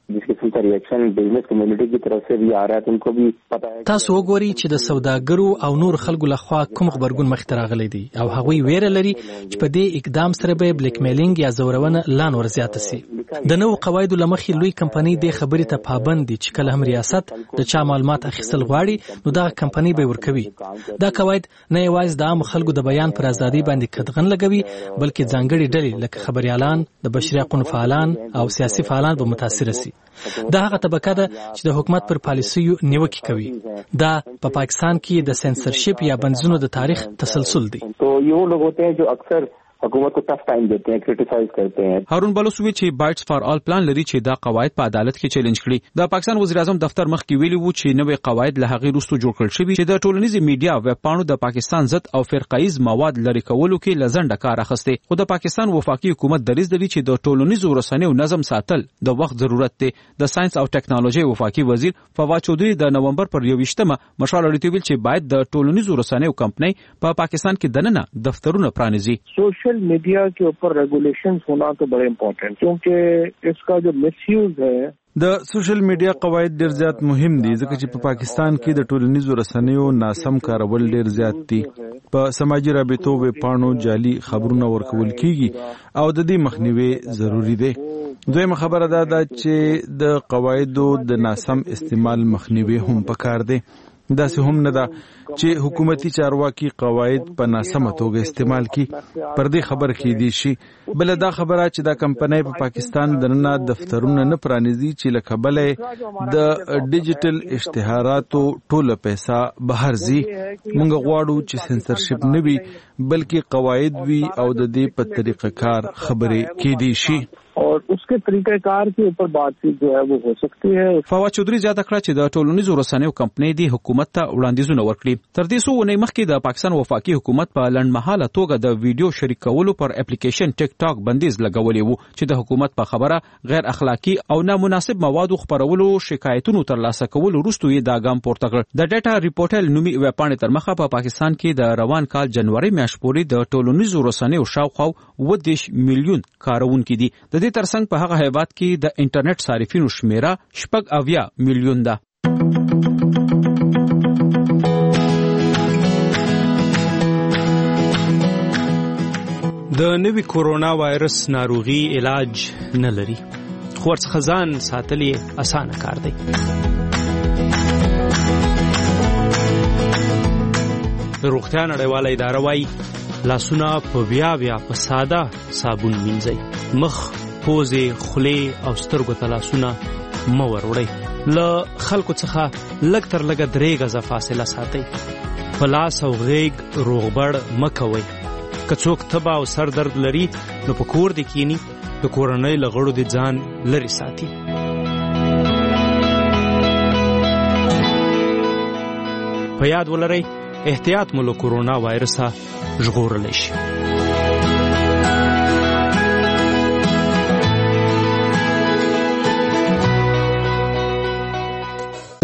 تاسو وګورئ چې د سوداګرو او نور خلکو لخوا کوم خبرګون مخته راغلی دی او هغوی ویره لري چې په دې اقدام سره به بلیک میلینګ یا زورونه لا نور زیات شي. د نوو قواعدو لمخې لوی کمپنۍ د خبرې ته پابند دي چې کله هم ریاست د چا معلومات اخیستل غواړي نو دا کمپنۍ به ورکوي. دا قواعد نه یوازې د عام خلکو د بیان پر ازادي باندې قدغن لګوي بلکې ځانګړي ډلې لکه خبريالان، د بشري حقوقو فعالان او سیاسي فعالان به متاثر شي. دا هغه طبقه ده چې د حکومت پر پالیسیو نیوکه کوي. دا په پاکستان کې د سنسرشپ یا بندیزونو د تاریخ تسلسل دی. تو یو لوگ ہوتے ہیں جو اکثر حکومت کو ټف ټایم دیتے ہیں، کرټیسایز کرتے ہیں. هارون بلوچ وی چې بایټس فار آل پلان لري چې دا قواعد په عدالت کې چیلنج کړي. د پاکستان وزیر اعظم دفتر مخ کې ویلي وو چې نوې قواعد له هغې وروسته جوړ کړل شوي چې د ټولنیزې میډیا ویب پاڼو د پاکستان ضد او فرقایز مواد لرې کولو کې لزنډه کار اخیستی. خو د پاکستان وفاقي حکومت دریځ لري چې د ټولنیزو رسنیو نظم ساتل د وخت ضرورت دی. د ساينس او ټیکنالوژي وفاقي وزیر فواد چودھری د نومبر پر 21 مشال اړیته ویل چې باید د ټولنیزو رسنیو کمپنۍ په پاکستان کې دننه دفترونه پرانیزي. سوشل میډیا के ऊपर रेगुलेशंस होना तो बड़े इम्पोर्टेंट क्योंकि इसका जो मिसयूज है. د سوشل میډیا قواعد ډیر زیات مهم دي ځکه چې په پاکستان کې د ټولنیزو رسنیو ناسم کارول ډیر زیات دي. په سماجی رابطو ویب پاڼو جعلي خبرونه ورکول کیږي او د دې مخنیوي ضروری دی. دویمه خبره ده چې د قواعدو د ناسم استعمال مخنیوي هم پکار دی. داسې هم نه ده چې حکومتي چارواکي قواعد په ناسمه توګه استعمال کی پر دې خبر کې دي شي. بل دا خبره چې دا کمپنۍ په پاکستان دننه دفترونه نه پرانیزي چې لکه بلې د ډیجیټل اشتهاراتو ټوله پیسې بهر ځي. موږ غواړو چې سنسرشپ نه وي بلکې قواعد وي او د دې په طریقه کار خبرې کې دي شي. और उसके तरीक़ेकार के ऊपर बातचीत जो है वो हो सकती है. فواد چودھری زیاته کړه چې د ټولنیزو رسنیو کمپنۍ دی حکومت ته وړاندیزونه ورکړي. تر دې څو ونې مخکې د پاکستان وفاقي حکومت په لنډمهاله توګه د ویډیو شریک کولو پر اپلیکیشن ټیک ټاک بندیز لګولې وو چې د حکومت په خبره غیر اخلاقی او نامناسب موادو خپرولو شکایتونو ترلاسه کولو وروسته یې دا ګام پورته کړ. د ډیټا ریپورټل نومي ویب پاڼې تر مخه په پاکستان کې د روان کال جنوري میاشت پورې د ټولنیزو رسنیو شاوخوا 20 میلیون کارونکي دي. د دې ترڅنګ په هغه هیواد کې د انټرنیټ صارفینو شمیره 80 میلیون ده. د نوي کورونا وایرس ناروغي علاج نه لري خو ورڅخه ځان ساتل یې اسانه کار دی. د روغتیا نړیواله اداره وایي لاسونه په بیا په ساده صابون مینځئ. مخ، پوزې، خولې او سترګو ته لاسونه مه وروړئ. له خلکو څخه لږ تر لږه 3 غزه فاصله ساتئ. په لاس او غیږ روغبړ مه کوئ. که څوک تبه او سر درد لري نو په کور دې کینی، د کورنۍ له غړو دې ځان لرې ساتي. په یاد ولرئ احتیاط مو له کورونا وایرسه ژغورلی شي.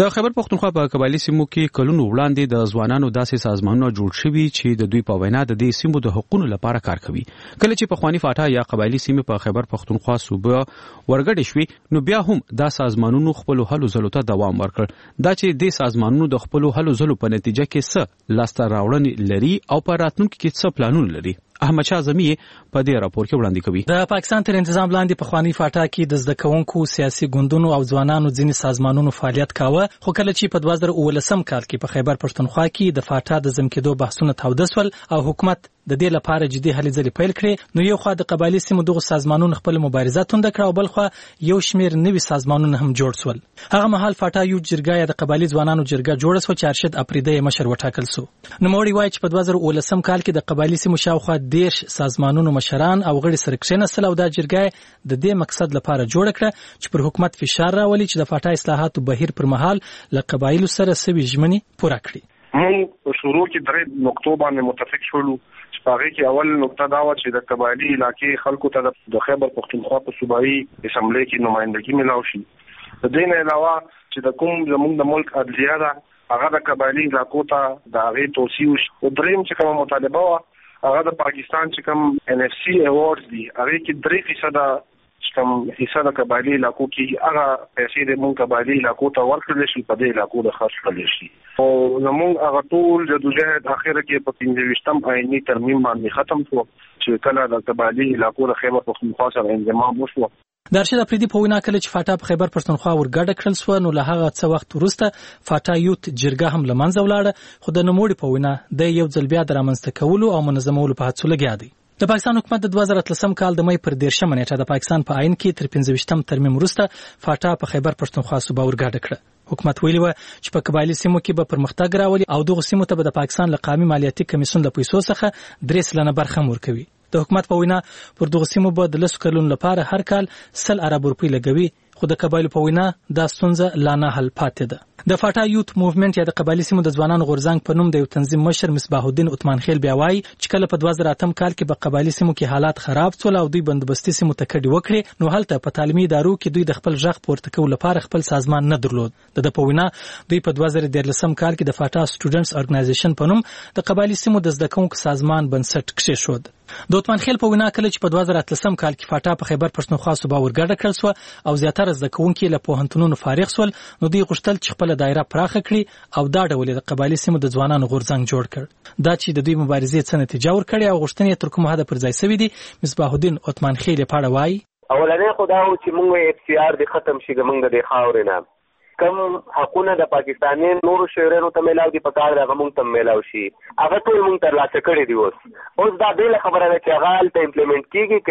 د خیبر پختونخوا په قبایلی سیمو کې کلونو وړاندې د ځوانانو داسې سازمانونه جوړ شوي چې د دوی په وینا د دې سیمو د حقوقو لپاره کار کوي. کله چې په خوانی فاټا یا قبایلی سیمې په خیبر پختونخوا صوبه ورګډې شوې نو بیا هم دا سازمانونو خپل هلو ځلو ته دوام ورکړ. دا چې د سازمانونو د خپل هلو ځلو په نتیجه کې څه لاسته راوړنې لري او په راتلونکي کې څه پلانونه لري. احمد شاه زمی په دې راپور کې وړاندې کوي. د پاکستان تر تنظیم لاندې په خوانی فاټا کې د زده کوونکو سیاسي ګوندونو او ځوانانو ځینې سازمانونو فعالیت کاوه، خو کله چې په 2019 کال کې په خیبر پښتونخوا کې د فاټا د ځمکېدو بحثونه تاوده سول او حکومت د دې لپاره جدي هلې ځلې پیل کړې، نو یو خوا د قبایلی سیمو دغه سازمانونو خپل مبارزه توند کړه او بل خوا یو شمېر نوي سازمانونه هم جوړ سول. هغه مهال فاټا یو جرګه یا د قبایلی ځوانانو جرګه جوړه سو چې ارشد اپریدی مشر وټاکل سو. نو موري وایي چې په 2019 کال کې د قبایلی سیمو شاوخوا 10 سازمانونو مشران او غړي سره کښېنستل او دا جرګه د دې مقصد لپاره جوړ کړه چې پر حکومت فشار راولي چې د فاټا اصلاحاتو بهیر پر مهال له قبایلو سره سوي ژمنې پوره کړي. موږ شروع کې درې نقطو باندې متفق شولو. هغه کې اول نقطه دا و چې د قبایلی علاقې خلکو ته د خیبر پختونخوا په صوبایي اسمبلی کې نمائندګي ملاو شي. د دې نه علاوه چې د کوم زموږ د ملک عدلیه ده هغه د قبایلی علاقو ته د هغې توسیع وشي. او دریم چې کومه مطالبه وه هغه د پاکستان چې کوم NFC ایوارډز دي هغې کې 3% کوم حصہ د قبایلی علاقو کې هغه پیسې د مونږ قبایلی علاقو ته ورکړل شي په دې علاقو د خرڅ کړل شي. او زموږ هغه ټول جدوجہد اخر کې په 25م آئینی ترمیم باندې ختم شو چې کله د قبایلی علاقو د خیبر پختونخوا سره انضمام وشو. د ارشد اپریدي په وینا کله چې فاټا په خیبر پښتونخوا ورګډه کړل سو نو له هغه څه وخت وروسته فاټا یوت جرګه هم لمنځه ولاړه، خو د نوموړي په وینا د یو ځل بیا د رامنځته کولو او منظمولو په هڅو لګیا دی. د پاکستان حکومت د 2013 کال د مې پر 13 نیټه د پاکستان په عین کې تر 15م ترمیم وروسته فاټا په خیبر پښتونخوا صوبه ورګډه کړه. حکومت ویلي و چې په قبایلی سیمو کې به پرمختګ راولي او دغه سیمو ته به د پاکستان له قومي مالیاتي کمیسیون له پیسو څخه 3% برخه ورکوي. د حکومت په وینا پر دغه سیمو به د 10 کلونو لپاره هر کال 100 ارب روپۍ لګوي، خو د قبایلو په وینا دا ستونزه لا نه حل پاتې ده. د فاټا یوت موومېنټ یا د قبایلی سیمو د ځوانانو غورځنګ په نوم د یو تنظیم مشر مصباح الدین عثمان خیل بیا وایي چې کله په 2008 کال کې په قبایلی سیمو کې حالات خراب شول او دوی بندوبستي سیمو ته کډې وکړې نو هلته په تعلیمي ادارو کې دوی د خپل ژغ پورته کولو لپاره خپل سازمان نه درلود. د په وینا دوی په 2013 کال کې د فاټا سټوډنټس ارګنایزیشن په نوم د قبایلی سیمو د زده کوونکو سازمان بنسټ کېښود. د عثمان خیل په وینا کله چې په 2013 کال کې فاټا په خیبر پښتونخوا صوبه ورګډه کړل سو او زیاتره زده کوونکي له پوهنتونونو فارغ سول نو دوی غوښتل چې خپل دایره پراخه کړي او دا ډول د قبایلی سیمو د ځوانانو غورځنګ جوړ کړ. دا چې د دوی مبارزې څه نتیجه ورکړي او غوښتنې تر کومه حده پر ځای سوي دي، مصباح الدین عثمان خیل په اړه وایي اولنې خو دا و چې موږ FCR د ختم شي موږ د خاورې نه کم حقونه د پاکستاني نورو شهرونو ته ملاو دي په کار د موږ ته ملاو شي هغه ټول موږ ترلاسه کړی دی. اوس دا بیل خبره ده چې هغه ته امپلیمنٹ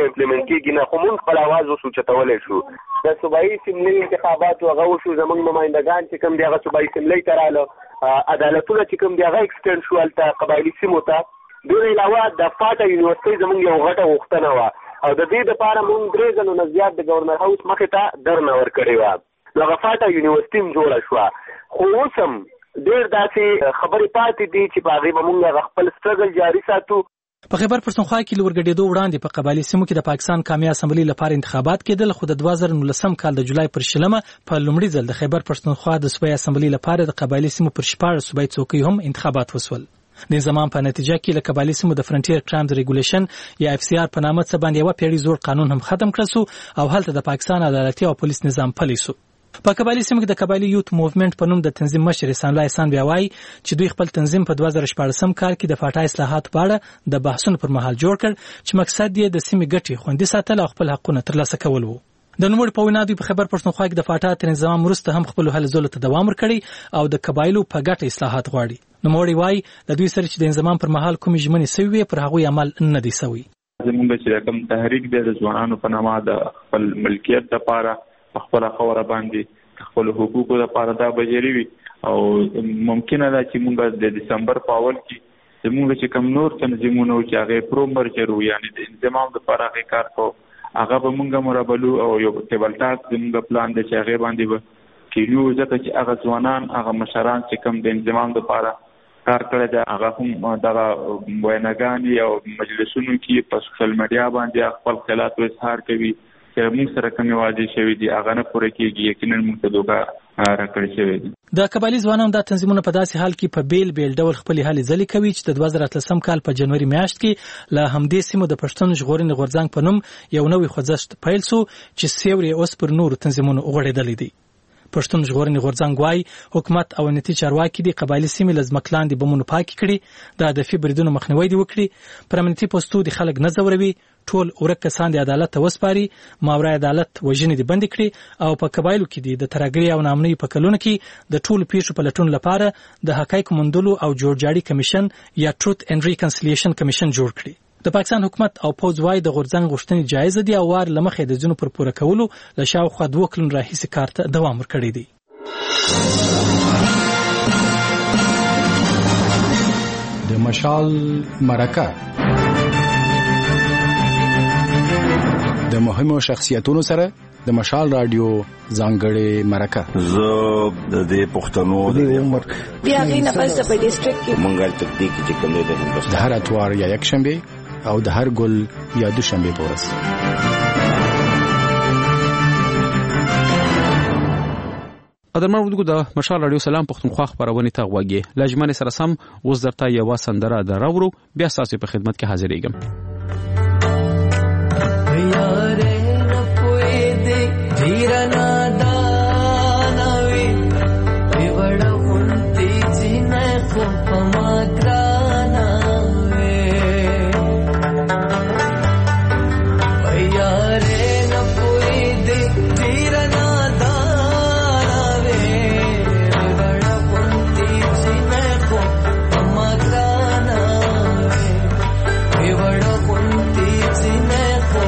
کیږي نه خو موږ خپل आवाज وسوچتولای شو. د صوبایي سیملي انتخابات هغه وشو زموږ نمائندگان چې کوم دی هغه صوبایي سیملي تراله عدالتونه چې کوم دی هغه ایکسټند شو الته قبایلی سیمو ته. دغه علاوه د فاټا یونیورسيټي زموږ یو غټه وختنه و او د دې لپاره موږ درې ځلو نه زیات د گورنر هاوس مخې ته درنه ورکړی و. دغه فاټا یونیورسيټي جوړه شو خو اوسم ډېر داسې خبرې پاتې دي چې په هغې به موږ خپل سټرګل جاري ساتو. په خیبر پښتونخوا کې له ورګډېدو وړاندې په قبایلی سیمو کې د پاکستان قومي اسمبلی لپاره انتخابات کېدل، خو د 2019 کال د جولای پر 20 په لومړي ځل د خیبر پښتونخوا د صوبایي اسمبلی لپاره د قبایلی سیمو پر 14 صوبایي څوکۍ هم انتخابات وسول. د زمان په نتیجه کې له قبایلی سیمو د فرنټیر کرایمز ریګولیشن یا FCR په نامه څه باندې یو پیړۍ زوړ قانون هم ختم کړل سو او هلته د پاکستان عدالتي او پولیس نظام پلی سو. په قبایلی سیمو کې د قبایلی یوت موومېنټ په نوم د تنظیم مشر احسان الله احسان بیا وایي چې دوی خپل تنظیم په 2014 کال کې د فاټا اصلاحات په اړه د بحثونو پر مهال جوړ کړ چې مقصد یې د سیمې ګټې خوندي ساتل او خپل حقونه ترلاسه کول وو. د نوموړي په وینا دوی په خیبر پښتونخوا کې د فاټا تر انضمام وروسته هم خپل هلو ځلو ته دوام ورکړي او د قبایلو په ګټه اصلاحات غواړي. نوموړي وایي د دوی سره چې د انضمام پر مهال کومې ژمنې سوي وي پر هغوی عمل نه دی سوی. زموږ چې کوم تحریک دی د ځوانانو په نامه د خپل ملکیت لپاره خپل خوره باندې خپل حقوقو لپاره دا بجری وي او ممکنه ده چې موږ د دسمبر په اول کې زموږ چې کوم نور تنظیمونه چې هغه پرومرجر یعنی د انضمام لپاره هغه کار کو هغه به موږ مرابلو او یو تبلتاک زموږ پلان د چې هغه باندې به کیلو ځکه چې هغه ځوانان هغه مشران چې کوم د انضمام لپاره کار کړی دا هغه هم دغه ویناګانې او مجلسونو کې په سوشل میډیا باندې خپل خیالات اظهار کوي چې موږ سره کومې وعدې شوي دي هغه نه پوره کېږي. یقینا موږ ته دوکه راکړل شوی دی. د قبایلی ځوانانو د تنظیمونو په داسې حال کې په بیل بیل ډول خپل هلې ځلې کوي چې د 2013 کال په جنوري میاشت کې له همدې سیمو د پښتون ژغورنې غورځنګ په نوم یو نوی خوځښت پیل شو چې سیوري اوس پر نورو تنظیمونو وغوړېدلی دی. پښتون ژغورنې غورځنګ وايي حکومت او امنیتي چارواکي د قبایلی سیمې له ځمکلاندې بمونو پاکې کړي، د هدفي بریدونو مخنیوی دې وکړي، پر امنیتي پوستو د خلک نه ځوروي، ټول ورک کسان د عدالت ته وسپاري، ماورای عدالت وژنې دې بند کړي او په قبایلو کې د ترهګرۍ او ناامنۍ په کلونو کې د ټولو پیښو په لټون لپاره د حقایقو موندلو او جوړجاړي کمیشن یا ټروت اینډ ریکنسیلیشن کمیشن جوړ کړي. د پاکستان حکومت او پوز وايي د غورځنګ غوښتنې جایز دي او وار لمخې د ځینو پر پوره کولو له شاوخوا 2 کلونو راهیسې کار ته دوام ورکړی دی. د مشال مرکه د مهمو شخصیتونو سره د مشال رادیو ځانګړې مرکه. زه د دې پښتنو د عمر بیا غي نه پس په ډیسټریکټ کې منګل تکتیک چې کوم دی د هندوستان د هر اتوار یا یک شنبه او د هر ګل یا دوشنبه په ورځ. قدرمن ودغه د مشال رادیو سلام پښتونخوا خبرونه ته غوږی لجمن سره سم اوس درته یو سندره دراورو بیا تاسو په خدمت کې حاضرېږم. یاره نه پوي دې ډیرنا دانوي وی وړونتي چې نه خو پما ګرانا وی یاره نه پوي دې ډیرنا دانوي وی وړونتي چې نه خو پما ګرانا وی وړونتي چې نه خو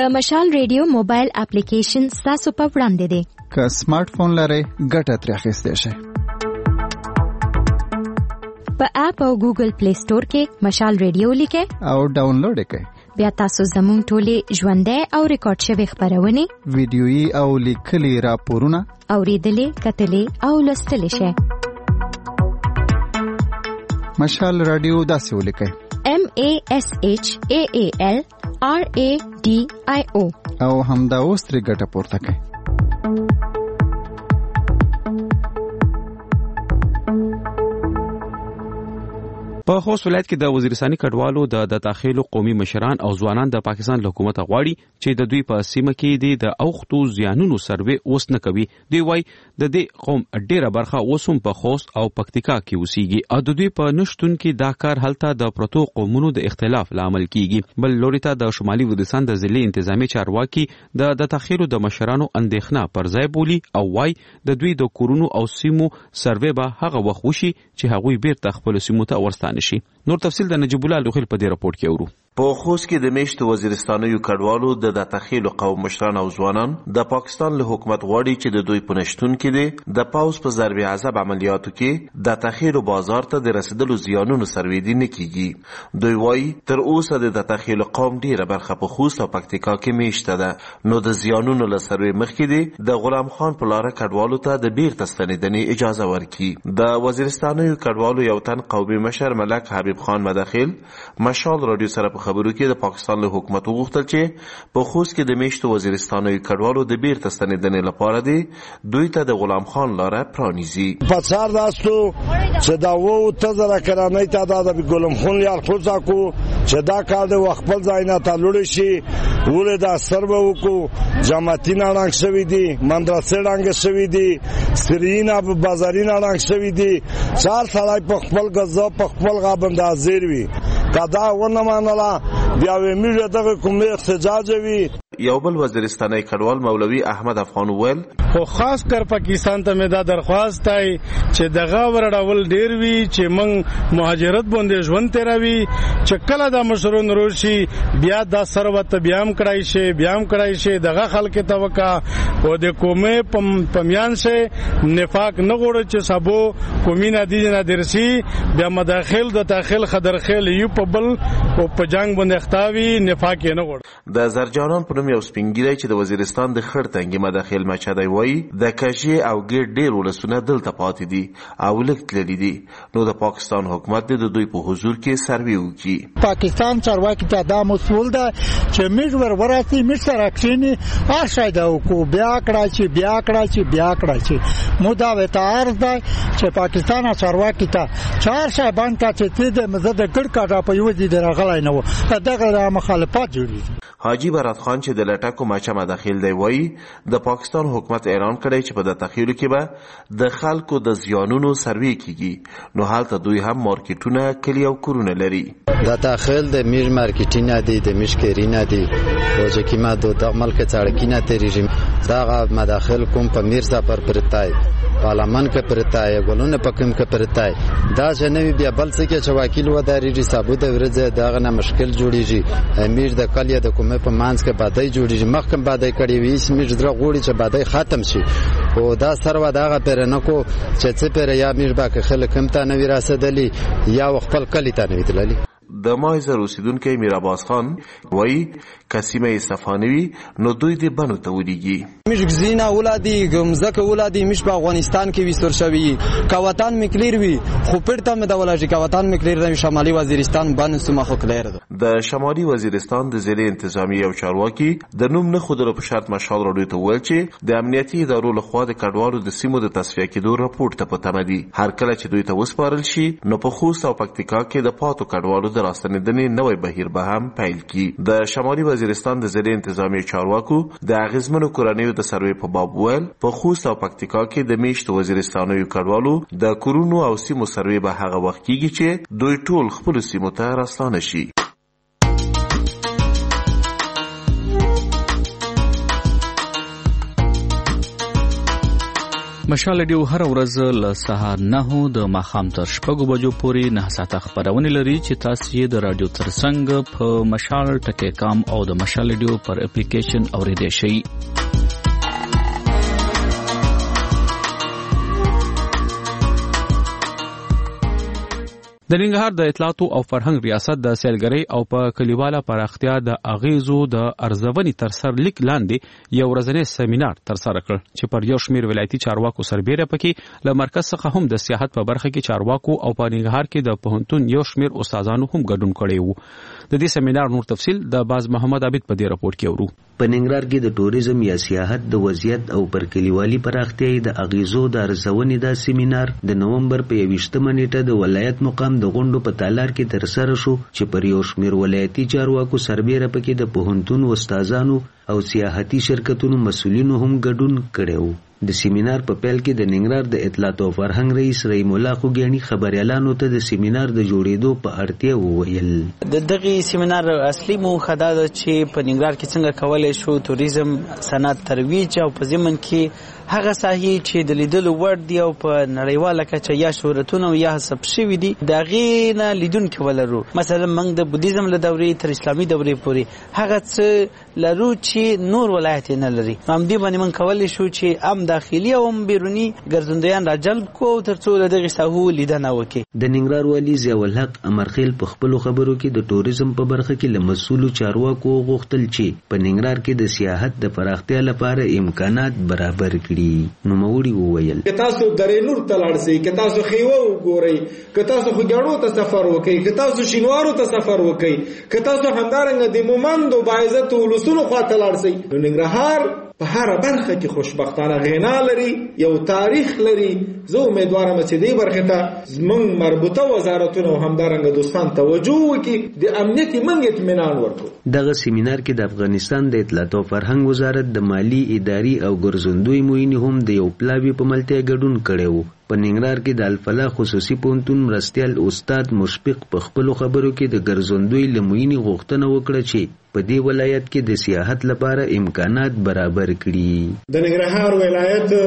د مشال ریډیو موبایل اپلیکیشن تاسو په وړاندې دی. که سمارټ فون لرئ ګټه ترې اخیستی شئ. په اپ او ګوګل پلی سٹور کې مشال ریډیو لیکئ او ډاونلوډ یې کړئ. بیا تاسو زموږ ټولې ژوندۍ او ریکارډ شوې خپرونې، ویډیويي او لیکلي راپورونه اورېدلې، کتلې او لوستلې شئ. مشال رادیو داسې ولیکئ: MASHAALRADIO او همدا اوس ترې ګټه پورته کړئ. په خوست ولایت کې د وزیرستاني کډوالو د داخلو قومي مشران او ځوانان د پاکستان له حکومت غواړي چې د دوی په سیمه کې د اوختو زیانونو سروې اوس نه کوي. دوی وایي د دې قوم ډیره برخه اوسم په خوست او پکتیکا کې اوسېږي او د دوی په نشټون کې دا کار هلته د پروتو قومونو د اختلاف لامل کیږي. بل لوري ته د شمالي وزیرستان د ضلع انتظامی چارواکي د داخلو د مشرانو اندېښنه پر ځای بولي او وایي د دوی د کورونو او سیمو سروې به هغه وخت وشي چې هغوی بیرته خپل سیمو ته ورستانه شي. نور تفصیل د نجیب الله لوخیل په دې راپورټ کې اورو. په خوست کې د میشتو وزیرستانیو کډوالو د داخلو قوم مشران او ځوانان د پاکستان له حکومت غواړي چې د دوی په نشټون کې د پاوز په ضرب عذاب عملیاتو کې د داخلو بازار ته د رسیدلو زیانونو سرویدي نه کیږي. دوی وایي تر اوسه د داخلو قوم ډیره برخه په خوست او پکتیکا کې میشته ده، نو د زیانونو له سروي مخکې د غلام خان په لار کډوالو ته د بیرته ستنېدنې اجازه ورکړي. د وزیرستانیو کډوالو یو تن قومي مشر ملک حبیب خان مداخل مشال رادیو سره خبرو کې د پاکستان له حکومت وغوښتل چې په خوست کې د میشتو وزیرستانیو کډوالو د بیرته ستنېدنې لپاره دوی ته د غلام خان لاره پرانیزي. په څار داستو چې دا وو تزره کرانې تعداد به غلام خان یار خوځا کو چې دا کار د خپل ځای نه تعلق شي ولې دا سربو کو جماعتینا رنګ شوی دي، مدرسې رنګ شوی دي، سرینا په بازارینا رنګ شوی دي. څار سړی په خپل غزا په خپل غابند حاضر وي کدا ونه مانلا بیا ویمه دغه کومه احتجاج وی. یو بل وزیرستاني کډوال مولوی احمد افغان ویل خو خاص کر پاکستان ته مې دا درخواست دی چې دغه ورډول ډیر وی چې موږ مهاجرت باندې ژوند تیروي چې کله د مشرون روشي بیا د ثروت بیام کړای شي دغه خلک توقع او د کومه پمیان شه نفاق نه غوړ چې سبو کومینه دي نه درسي بیا مداخل د داخل خدرخیل یو په بل او په جنگ باندې اختاوي نفاق نه غوړ. د زرجانان په نوم یو سپینګیری چې د وزیرستان د خړتنګي مداخل مچادای وایي د کاجی او ګیر ډیر ولسونه دلته پاتې دي او لکتللی دي، نو د پاکستان حکومت د دوی په حضور کې سروي وکړي. پاکستان چارواکي ته دا مسؤل ده چې موږ وروراتي موږ سره کښینی آشای دا کو بیا کړه چې مودا وته عرض ده چې پاکستان چارواکي ته چار شای باندې چې د مزد ګډ کاټه په یو دي راغلای نه و دغه مخالفت جوړي. حاجی برات خان چې د لټکو ماچا مداخل دی وایي د پاکستان حکومت اعلان کړی چې په داخلو کې به د خلکو د زیانونو سروي کیږي، نو حالته دوی هم مارکیټونه کلی او کورونه لري. د داخل د میر مارکیټینه دي د مشکرینه دي او چې کیما د ملک څړکینه ته رژیم دا مداخل کوم په میرزا پر پرتای پارلمان کې پرتای ګلونه پکم کې پرتای دا جنوي بیا بل څه کې چې وکیل و داري ثابت ورځ داغه نه مشکل جوړیږي. امیر د کلیه د کومه په مانس کې بادای جوړیږي مخکم بادای کړي وي سمې درو غوړي چې بادای ختم شي او دا سره داغه پر نه کو چې څه پر یا میر با کې خلک هم ته نه وراسدلی یا خپل کلی ته نه ویدللی. د مایزر اوسیدونکو میر عباس خان وایي کسیمه صفانوي نو دوی د بنو ته ودیږي. مش گزینا ولادي گمزک ولادي مش په افغانستان کې وستر شوی کا وطن مکلیر وی خو پرته مې د ولادي کا وطن مکلیر د شمالي وزیرستان باندې سم خو کلیر ده. د شمالي وزیرستان د ضلع انتظامی او چارواکي د نوم نه خود په شرط مشال راډیو ته ویل چې د امنیتي ادارو له خوا د کډوالو د سیمو د تصفیه کېدو راپورټ ته پته مدي هر کله چې دوی ته وسپارل شي نو په خوست او پکتیکا کې د پاتو کډوالو د راستنېدنې نوې بهیر به هم پیل کی. د شمالي وزیرستان د ضلع انتظامی چارواکو د اغیزمنو کورنیو د سروې په باب ویل په خوست او پکتیکا کې د میشتو وزیرستانیو کډوالو د کورونو او سیمو سروې به هغه وخت کیږي چې دوی ټول خپل سیمو ته راستانه شي. مشال ډیو هر ورځ له سهار 9 د ماښام تر 6 بجو پورې 9 ساعته خبرونه لري چې تاسو یې د رادیو ترڅنګ په مشال ټکی کام او د مشال ډیو پر اپلیکیشن اوریدئ شئ. د ننګرهار د اطلاعات او فرهنګ ریاست د سیلګرۍ او په کلیواله پراختیا د اغیزو د ارزونې تر سر لیک لاندې یو ورځنی سیمینار ترسره کړ چې پر یو شمیر ولایتي چارواکو سربېره پکې له مرکز څخه هم د سیاحت په برخه کې چارواکو او په ننګرهار کې د پوهنتون یو شمیر استادانو هم ګډون کړی وو. د دې سیمینار نور تفصیل د باز محمد عابد په دې راپور کې اورو. په ننګرهار کې د ټوریزم یا سیاحت د وضعیت او پر کلیوالي پراختیا د اغیزو د ارزونې د سیمینار د نومبر په 21 نیټه د ولایت مقام د غونډو په تالار کې ترسره شو چې پر یو شمیر ولایتي چارواکو سربېره پکې د پوهنتون استادانو او سیاحتي شرکتونو مسؤلینو هم ګډون کړی وو. د سیمینار په پیل کې د ننګرهار د اطلاعات او فرهنګ رئیس رحیم الله خوګیانی خبريالانو ته د سیمینار د جوړېدو په اړتیا وویل. د دغه سیمینار اصلي موخه دا ده چې په ننګرهار کې څنګه کولای شو توریزم صنعت ترویج او په ضمن کې هغه ساحې چې د لیدلو وړ دي او په نړیواله کچه یا شهرتونه یا حساب شوي دي د هغې نه لیدونکي ولرو. مثلا موږ د بودیزم له دورې تر اسلامي دورې پورې هغه څه لرو چې نور ولایت نه لري. همدې باندې موږ کولی شو چې هم داخلي او هم بیروني ګرځندویان راجلب کړو تر څو له دغې ساحو لیدنه وکړي. د ننګرهار والي ضیاء الحق امرخیل په خپلو خبرو کې د ټوریزم په برخه کې له مسؤلو چارواکو غوښتل چې په ننګرهار کې د سیاحت د پراختیا لپاره امکانات برابر کړي. نوموړي وویل که تاسو درې نور ته لاړ شئ، که تاسو خیوه وګورئ، که تاسو خوږیاڼو ته سفر وکئ، که تاسو شینوارو ته سفر وکئ، که تاسو همدارنګه د مومندو باعزتو ولسونو خواته لاړ شئ، نو ننګرهار په هر برخه کې خوشبختانه غنا لري، یو تاریخ لري. زه امیدوارم چې دې برخه ته زموږ مربوطه وزارتونه او همدارنګه دوستان توجه وکړي، د امنیت موږ اطمینان ورکړو. دغه سیمینار کې د افغانستان د اطلاعات او فرهنګ وزارت د مالی اداري او ګرځندوی معین هم د یو پلاوی په ملتیا ګډون کړی وو. په ننګرهار کې د الفلاح خصوصي پوهنتون مرستیال استاد مشفق په خپلو خبرو کې د ګرځندوی له معینې غوښتنه وکړه چې په دې ولایت کې د سیاحت لپاره امکانات برابر کړي. د ننګرهار ولایت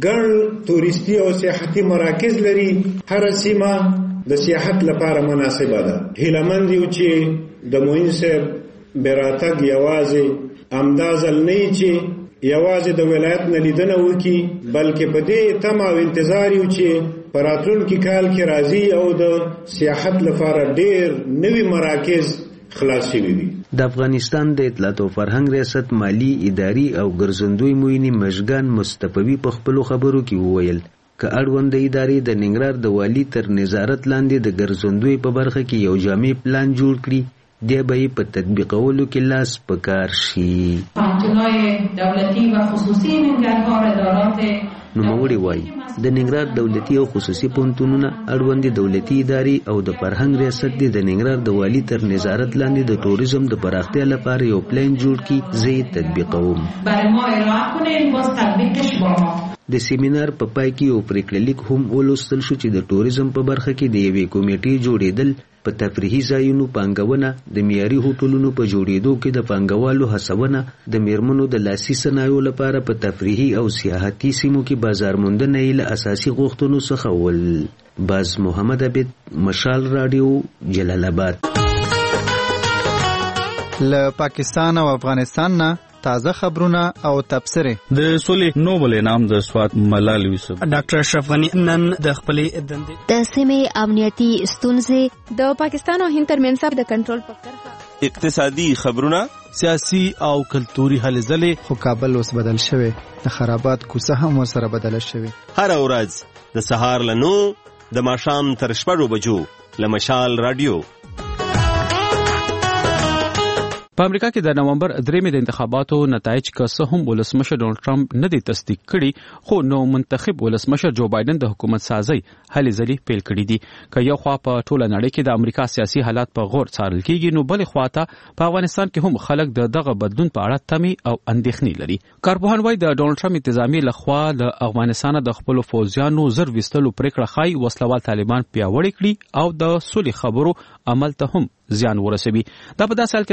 ګڼ توریستي او سیاحتي مراکز لري. هر سیمه د سیاحت لپاره مناسبه ده. هیلهمند یو چې د معین صاحب براتګ یوازې امدازل نه چې یوازې د ولایت نه لیدنه وکړي، بلکې په دې تمه او انتظار یو چې په راتلونکي کال کې راځي او د سیاحت لپاره ډېر نوي مراکز خلاص شوي وي. د افغانستان د اطلاعات او فرهنګ ریاست مالی اداري او ګرځندوی معین مشګان مصطفی په خپلو خبرو کې وویل که اړوند ادارې د ننګرهار د والي تر نظارت لاندې د ګرځندوی په برخه کې یو جامع پلان جوړ کړي، دی به یې په تطبیقولو کې لاس په کار شي. نوموړي وایي د ننګرهار دولتي او خصوصي پوهنتونونه اړوندې دولتي ادارې او د فرهنګ ریاست د ننګرهار د والي تر نظارت لاندې د ټوریزم د پراختیا لپاره یو پلان جوړ کړي، زه یې تطبیقوم. د سیمینار په پای کې یو پریکړه لیک هم ولوستل شو چې د ټوریزم په برخه کې د یوې کمیټې جوړېدل، په تفریحي ځایونو پانګونه، د معیاري هوټلونو په جوړېدو کې د پانګوالو هڅونه، د میرمنو د لاسي صنایعو لپاره په تفریحي او سیاحتي سیمو کې بازار موندنه یې له اساسي غوښتنو څخه ول. باز محمد عابد، مشال رادیو، جلال آباد. له پاکستان او افغانستان نه تازه خبرونه او تبصرې. د سولې نوبل انعام د سوات ملال یوسف ډاکټر اشرف غنی نن د خپلې دندې د سیمې امنیتي ستونزې، د پاکستان او هند ترمنځ د کنټرول په طرفه، اقتصادي خبرونه، سیاسي او کلتوري هلې ځلې. خو کابل اوس بدل شوی، د خرابات کوڅه هم ورسره بدله شوې. هر ورځ د سهار له 9 د ماښام تر 6 بجو له مشال رادیو. په امریکا کې د نومبر 3 د انتخاباتو نتایج که څه هم ولسمشر ډونالد ټرمپ نه دی تصدیق کړي، خو نو منتخب ولسمشر جو بایدن د حکومت سازي هلې ځلې پیل کړي دي. که یو خوا په ټوله نړۍ کې د امریکا سیاسي حالات په غور څارل کیږي، نو بلې خواته په افغانستان کې هم خلک د دغه بدلون په اړه تمې او اندېښنې لري. کارپوهان وايي د ډونالد ټرمپ انتظامی لخوا د افغانستان د خپل فوجیانو زر وستلو پریکړه خای وسلوال طالبان پیاوړي کړي او د صلح خبرو عمل ته هم زیان ورسوي. دا په داسې حال کې چې د امریکا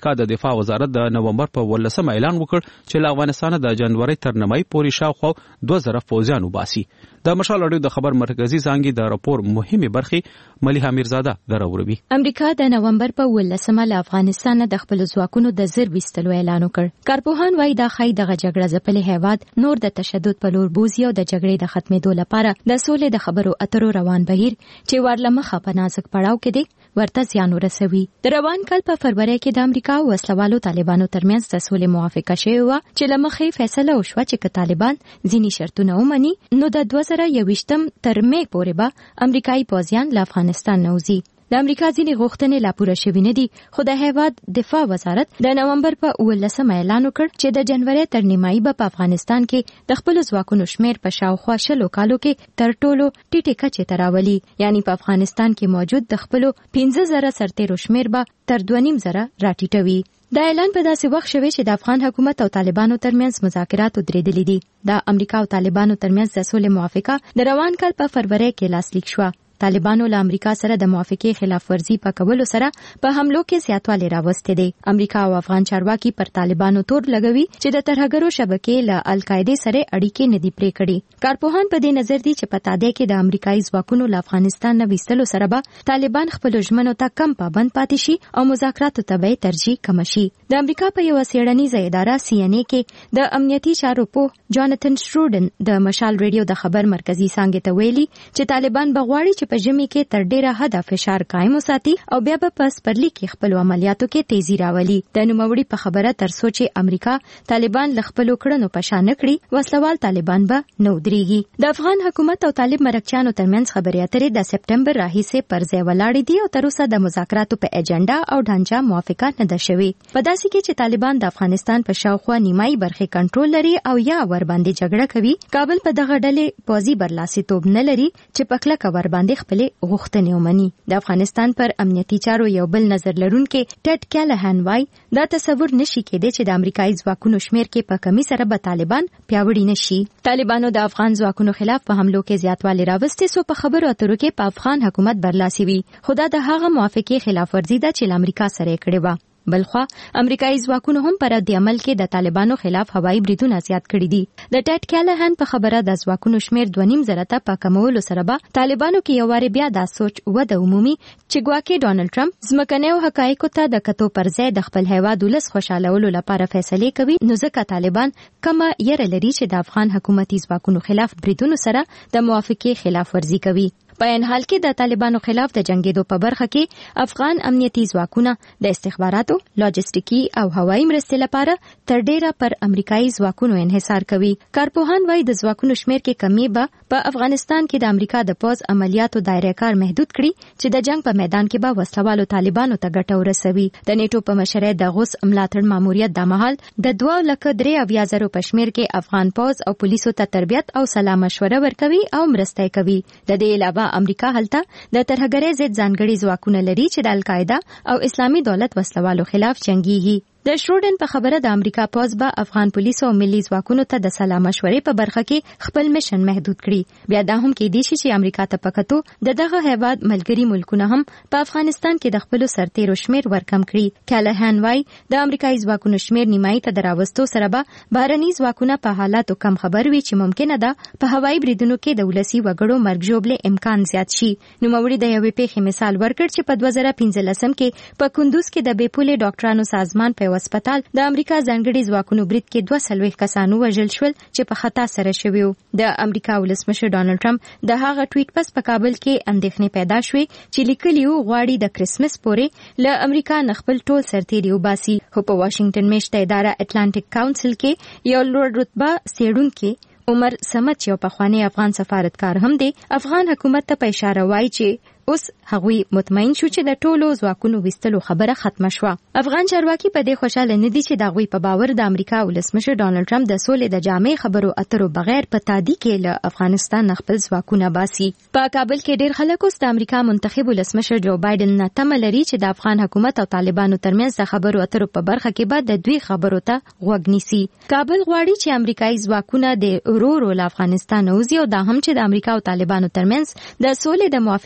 امریکا د دفاع وزارت د نومبر په 18 اعلان وکړ چې له افغانستان د جنوري تر نیمای پورې شاوخوا 2000 پوځیان وباسي. د مشال اډیو د خبر مرکزی څانګې د راپور مهمه برخه ملیحه میرزاده دراوروي. امریکا د نومبر په 18 له افغانستان د خپل ځواکونو د زر وستلو اعلان وکړ. کارپوهان وايي دا خای د جګړه ځپلې هیواد نور د تشدد په لور بوزي او د جګړې د ختمېدو لپاره د سولې د خبرو اترو روان بهیر چې ورلمخه په نازک پړاو کې دی ورته زیان ورسوي. د روان کال په فروری کې د امریکا او وسلوالو طالبانو ترمنځ د سولې موافقه شوې و چې لمخې فیصله وشوه چې طالبان ځینی شرطونه ومني نو د 2021 تر مې پورې به امریکایي پوځیان له افغانستان نه وځي. د امریکا ځینې غوښتنې لا پوره شوې نه دي خو د هیواد دفاع وزارت د نومبر په 18 اعلان وکړ چې د جنوري تر نیمایي په افغانستان کې د خپل ځواکونو شمیر په شاوخوا 100 کالو کې تر ټولو ټیټه کچه ته راولي. یعنی په افغانستان کې موجود د خپل 15000 سرتیرو شمیر به تر 2500 راټیټوي. دا اعلان په داسې وخت شوی چې د افغان حکومت او طالبانو ترمنځ مذاکرات درېدلې دي. د امریکا او طالبانو ترمنځ د سولې موافقه د روان کال په فروری کې لاسلیک شوه. طالبانو له امریکا سره د موافقې خلاف ورزي په کولو سره په حملو کې زیاتوالی راوستي دي. امریکا او افغان چارواکي پر طالبانو تور لګوي چې د ترهګرو شبکې له القاعده سره اړیکې نه دي پرې کړې. کارپوهان په دې نظر دي چې په تادې کې د امریکایي ځواکونو له افغانستان نه وستلو سره به طالبان خپل ژمنو ته کم پابند پاتې شي او مذاکراتو ته به ترجیح کم شي. د امریکا په یو څېړنیزه اداره CNN کې د امنیتي چارو په جاناتن شروډن د مشال ریډیو د خبر مرکزی څنګه ته ویلي چې طالبان بغواړي چې په ژمي کې تر ډیره حد فشار قائم وساتي او بیا په پسپرلی کې خپل عملیاتو کې تیزی راولي. د نوموړي په خبره تر سوچ امریکا طالبان ل خپل کړنو په شان کړي وسلوال طالبان به نو دريږي. د افغان حکومت او طالب مرکچانو ترمنځ خبرې اترې د سپټمبر راهیسې پر ځای ولاړې دي او تر اوسه د مذاکراتو په اجنډا او ډانچا موافقه نه ده شوې. په داسې کې چې طالبان د افغانستان په شاوخوا نیمایي برخه کنټرول لري او یا ور باندې جګړه کوي. کابل په دغه ډلې پوځي برلاسیتوب نه لري چې په کلکه ور باندې خپل غوښتنې ومني. د افغانستان پر امنیتي چارو یو بل نظر لرونکي ټډ کیلهان وای دا تصور نشي کېدی چې د امریکایي ځواکونو شمیر کې په کمی سره به طالبان پیاوړي نشي. طالبانو د افغان ځواکونو خلاف په حملو کې زیاتوالی راوستي سو په خبرو اترو کې په افغان حکومت برلاسي وي. خدا د هغه موافقه خلاف ورزي ده چې امریکا سره کړې و. بلخوا امریکایي ځواکونو هم پر رد عمل کې د طالبانو خلاف هوایي بریدونه زیات کړي دي. د ټډ کیلهان په خبره د ځواکونو شمیر 2.5 ته په کمولو سره به طالبانو کې یو واره بیا د سوچ وده عمومي چې ګواکې ډونالد ټرمپ ځمکنیو حقایقو ته د کتو پر ځای د خپل هیواد ولس خوشالولو لپاره فیصله کوي. نو ځکه طالبان کمه یره لري چې د افغان حکومتي ځواکونو خلاف بریدونو سره د موافقې خلاف ورزي کوي. په ان حال کې د طالبانو خلاف د جنگیدو په برخه کې افغان امنیتي ځواکونه د استخباراتو، لاجستیکي او هوایي مرستې لپاره تر ډیره پر امریکایي ځواکونو انحصار کوي. کارپوهان وايي د ځواکونو شمیر کې کمی به په افغانستان کې د امریکا د پوز عملیاتو دایره کار محدود کړي چې د جنگ په میدان کې به وسلوالو طالبانو ته ګټه ورسوي. د نیټو په مشرۍ د غوس ملاتړ ماموریت د مهال د 2,03,000 په شمیر کې افغان پوز او پولیسو ته تربیت او سلا مشوره ورکوي او مرسته کوي. د دې علاوه امریکا هلته د ترهګرۍ ضد ځانګړي ځواکونه لري چې د القاعده او اسلامي دولت وسلوالو خلاف جنگيږي. د شروډن په خبره د امریکا پوز به افغان پولیسو او ملي ځواکونو ته د سلا مشورې په برخه کې خپل میشن محدود کړي. بیا دا هم کې دي چې امریکا ته پکتو دغه هیواد ملګری ملکونه هم په افغانستان کې د خپل سرتیرو شمیر ورکم کړي. کیلهان وای د امریکایي ځواکونو شمیر نیمایي ته دراوستو سره به بهرني ځواکونه په حالاتو کم خبر وي چې ممکنه ده په هوایي بریدونو کې د ولسی وګړو مرګ ژوبله امکان زیات شي. نو موري د یوې پیښې مثال ورکړ چې په 2015 کې په کندوز کې د بیپولې ډاکټرانو سازمان په هسپتال د امریکا ځانګړي ځواکونو برید کې 240 کسانو وژل شول چې په خطا سره شوی وو. د امریکا ولسمشر ډونالد ټرمپ د هغه ټویټ پس په کابل کې اندېښنې پیدا شوې چې لیکلی وو غواړي د کریسمس پورې له امریکا نخبل ټول سرتیري وباسي. خو په واشنگټن میشته اداره اټلانټیک کاونسل کې یو لوړ رتبه څېړونکي عمر سمت یو پخوانی افغان سفارتکار هم دی افغان حکومت ته په اشاره وایي چې اوس هغوی مطمئن شو چې د ټولو ځواکونو وستلو خبره ختمه شوه. افغان چارواکي په دې خوشاله نه دي چې د هغوی په باور د امریکا ولسمشر ډونالد ټرمپ د سولې د جامع خبرو اترو بغیر په تادی کې له افغانستان خپل ځواکونه باسي. په کابل کې ډېر خلک اوس د امریکا منتخب ولسمشر جو بایدن نه تمه لري چې د افغان حکومت او طالبانو ترمنځ د خبرو اترو په برخه کې به د دوی خبرو ته غوږ نیسي. کابل غواړي چې امریکایي ځواکونه د ورورو له افغانستان وځي او دا هم چې د امریکا او طالبانو ترمنځ د سولې د موافقې شرط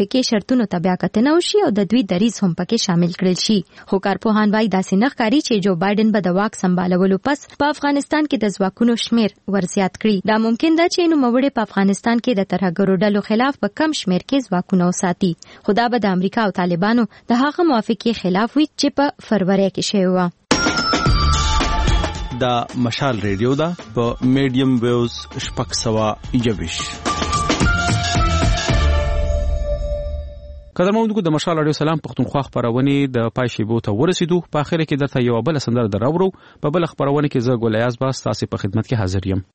شرایطونو ته بیا کتنه وشي او د دوی دریځ هم پکې شامل کړل شي. خو کارپوهان وايي داسې نه ښکاري چې جو بایدن به د واک سمبالولو پس په افغانستان کې د ځواکونو شمیر ورزیات کړي. دا ممکن ده چې نوموړي په افغانستان کې د ترهګرو ډلو خلاف په کم شمیر کې ځواکونه وساتي. خو دا به د امریکا او طالبانو د هغه موافقې خلاف وي چې په فروری کې شوی و. دا مشال ریډیو دا په میډیم ویوز 621. قدرمنونکو د مشال رادیو سلام پښتونخوا خبرونه د پای شیبو ته ورسېدو. په اخر کې درته یو بل سندره دراوړو. په بل خبرونه کې زه ګولیاز باز تاسو په خدمت کې حاضر یم.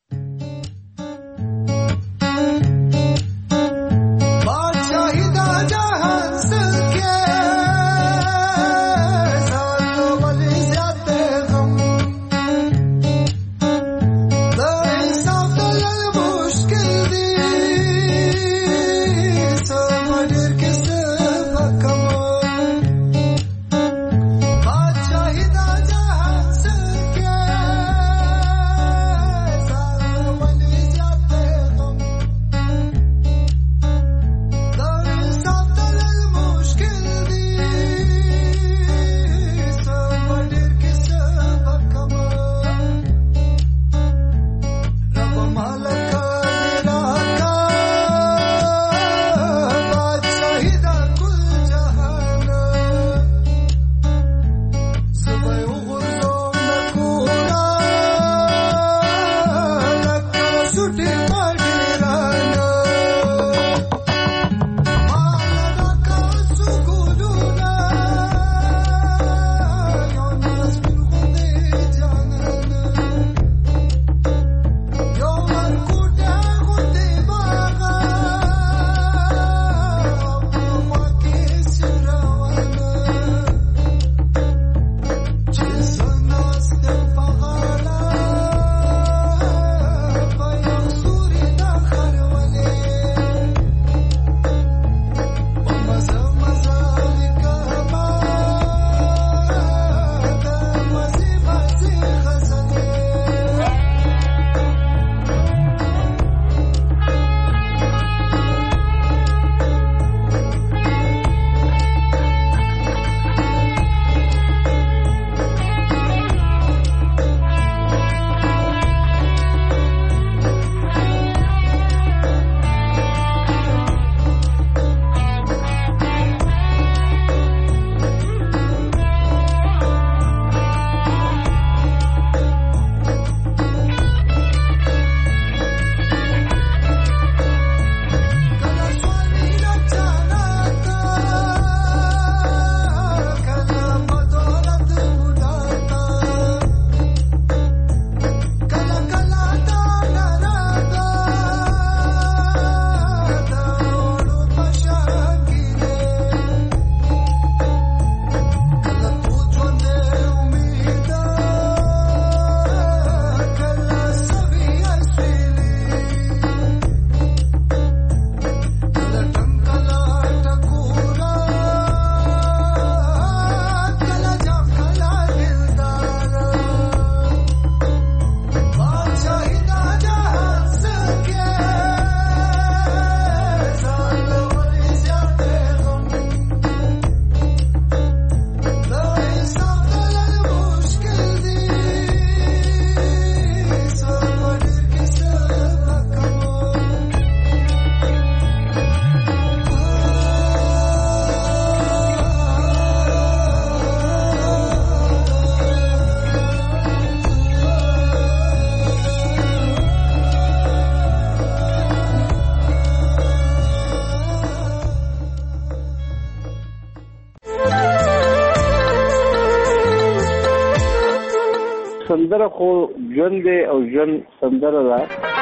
سندره خو ژوند دی او ژوند سندره ده.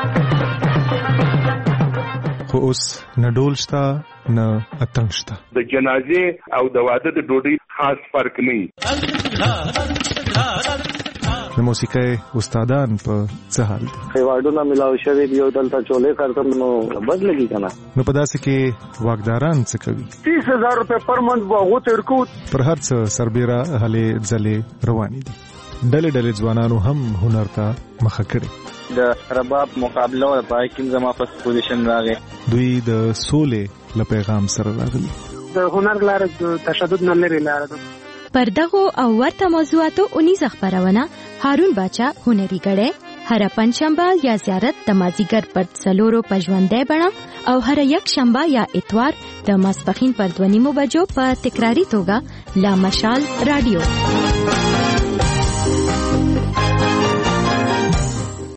خو اوس نه ډول شته نه اتنګ شته. د جنازې او د واده د ډوډۍ خاص فرق نه وي. د موسیقۍ استادان په څه حال دي؟ ایوارډونه ملاو شوي دي او دلته چولې کارتم نو بد لګي کنه. نو په داسې کې واکداران څه کوي؟ 30,000 روپے پر منث به غوته ورکو. پر هر څه سربېره هلې ځلې روانې دي. ډلې ډلې ځوانانو هم هنر ته مخه کړې. د رباب مقابله او پای کې زما په پوزیشن راغی. دوی د سولې له پیغام سره راغلي. د هنر لار د تشدد نه لري لار ده. پر دغو او ورته موضوعاتو اونیزه خبرونه هارون باچا هنري غړې هر پنځشنبه یا زیارت د مازیګر پر 4 په ژوندۍ بڼه او هر یک شنبه یا اتوار د ماسپخین پر 2:30 بجو په تکراری توګه لا مشال رادیو.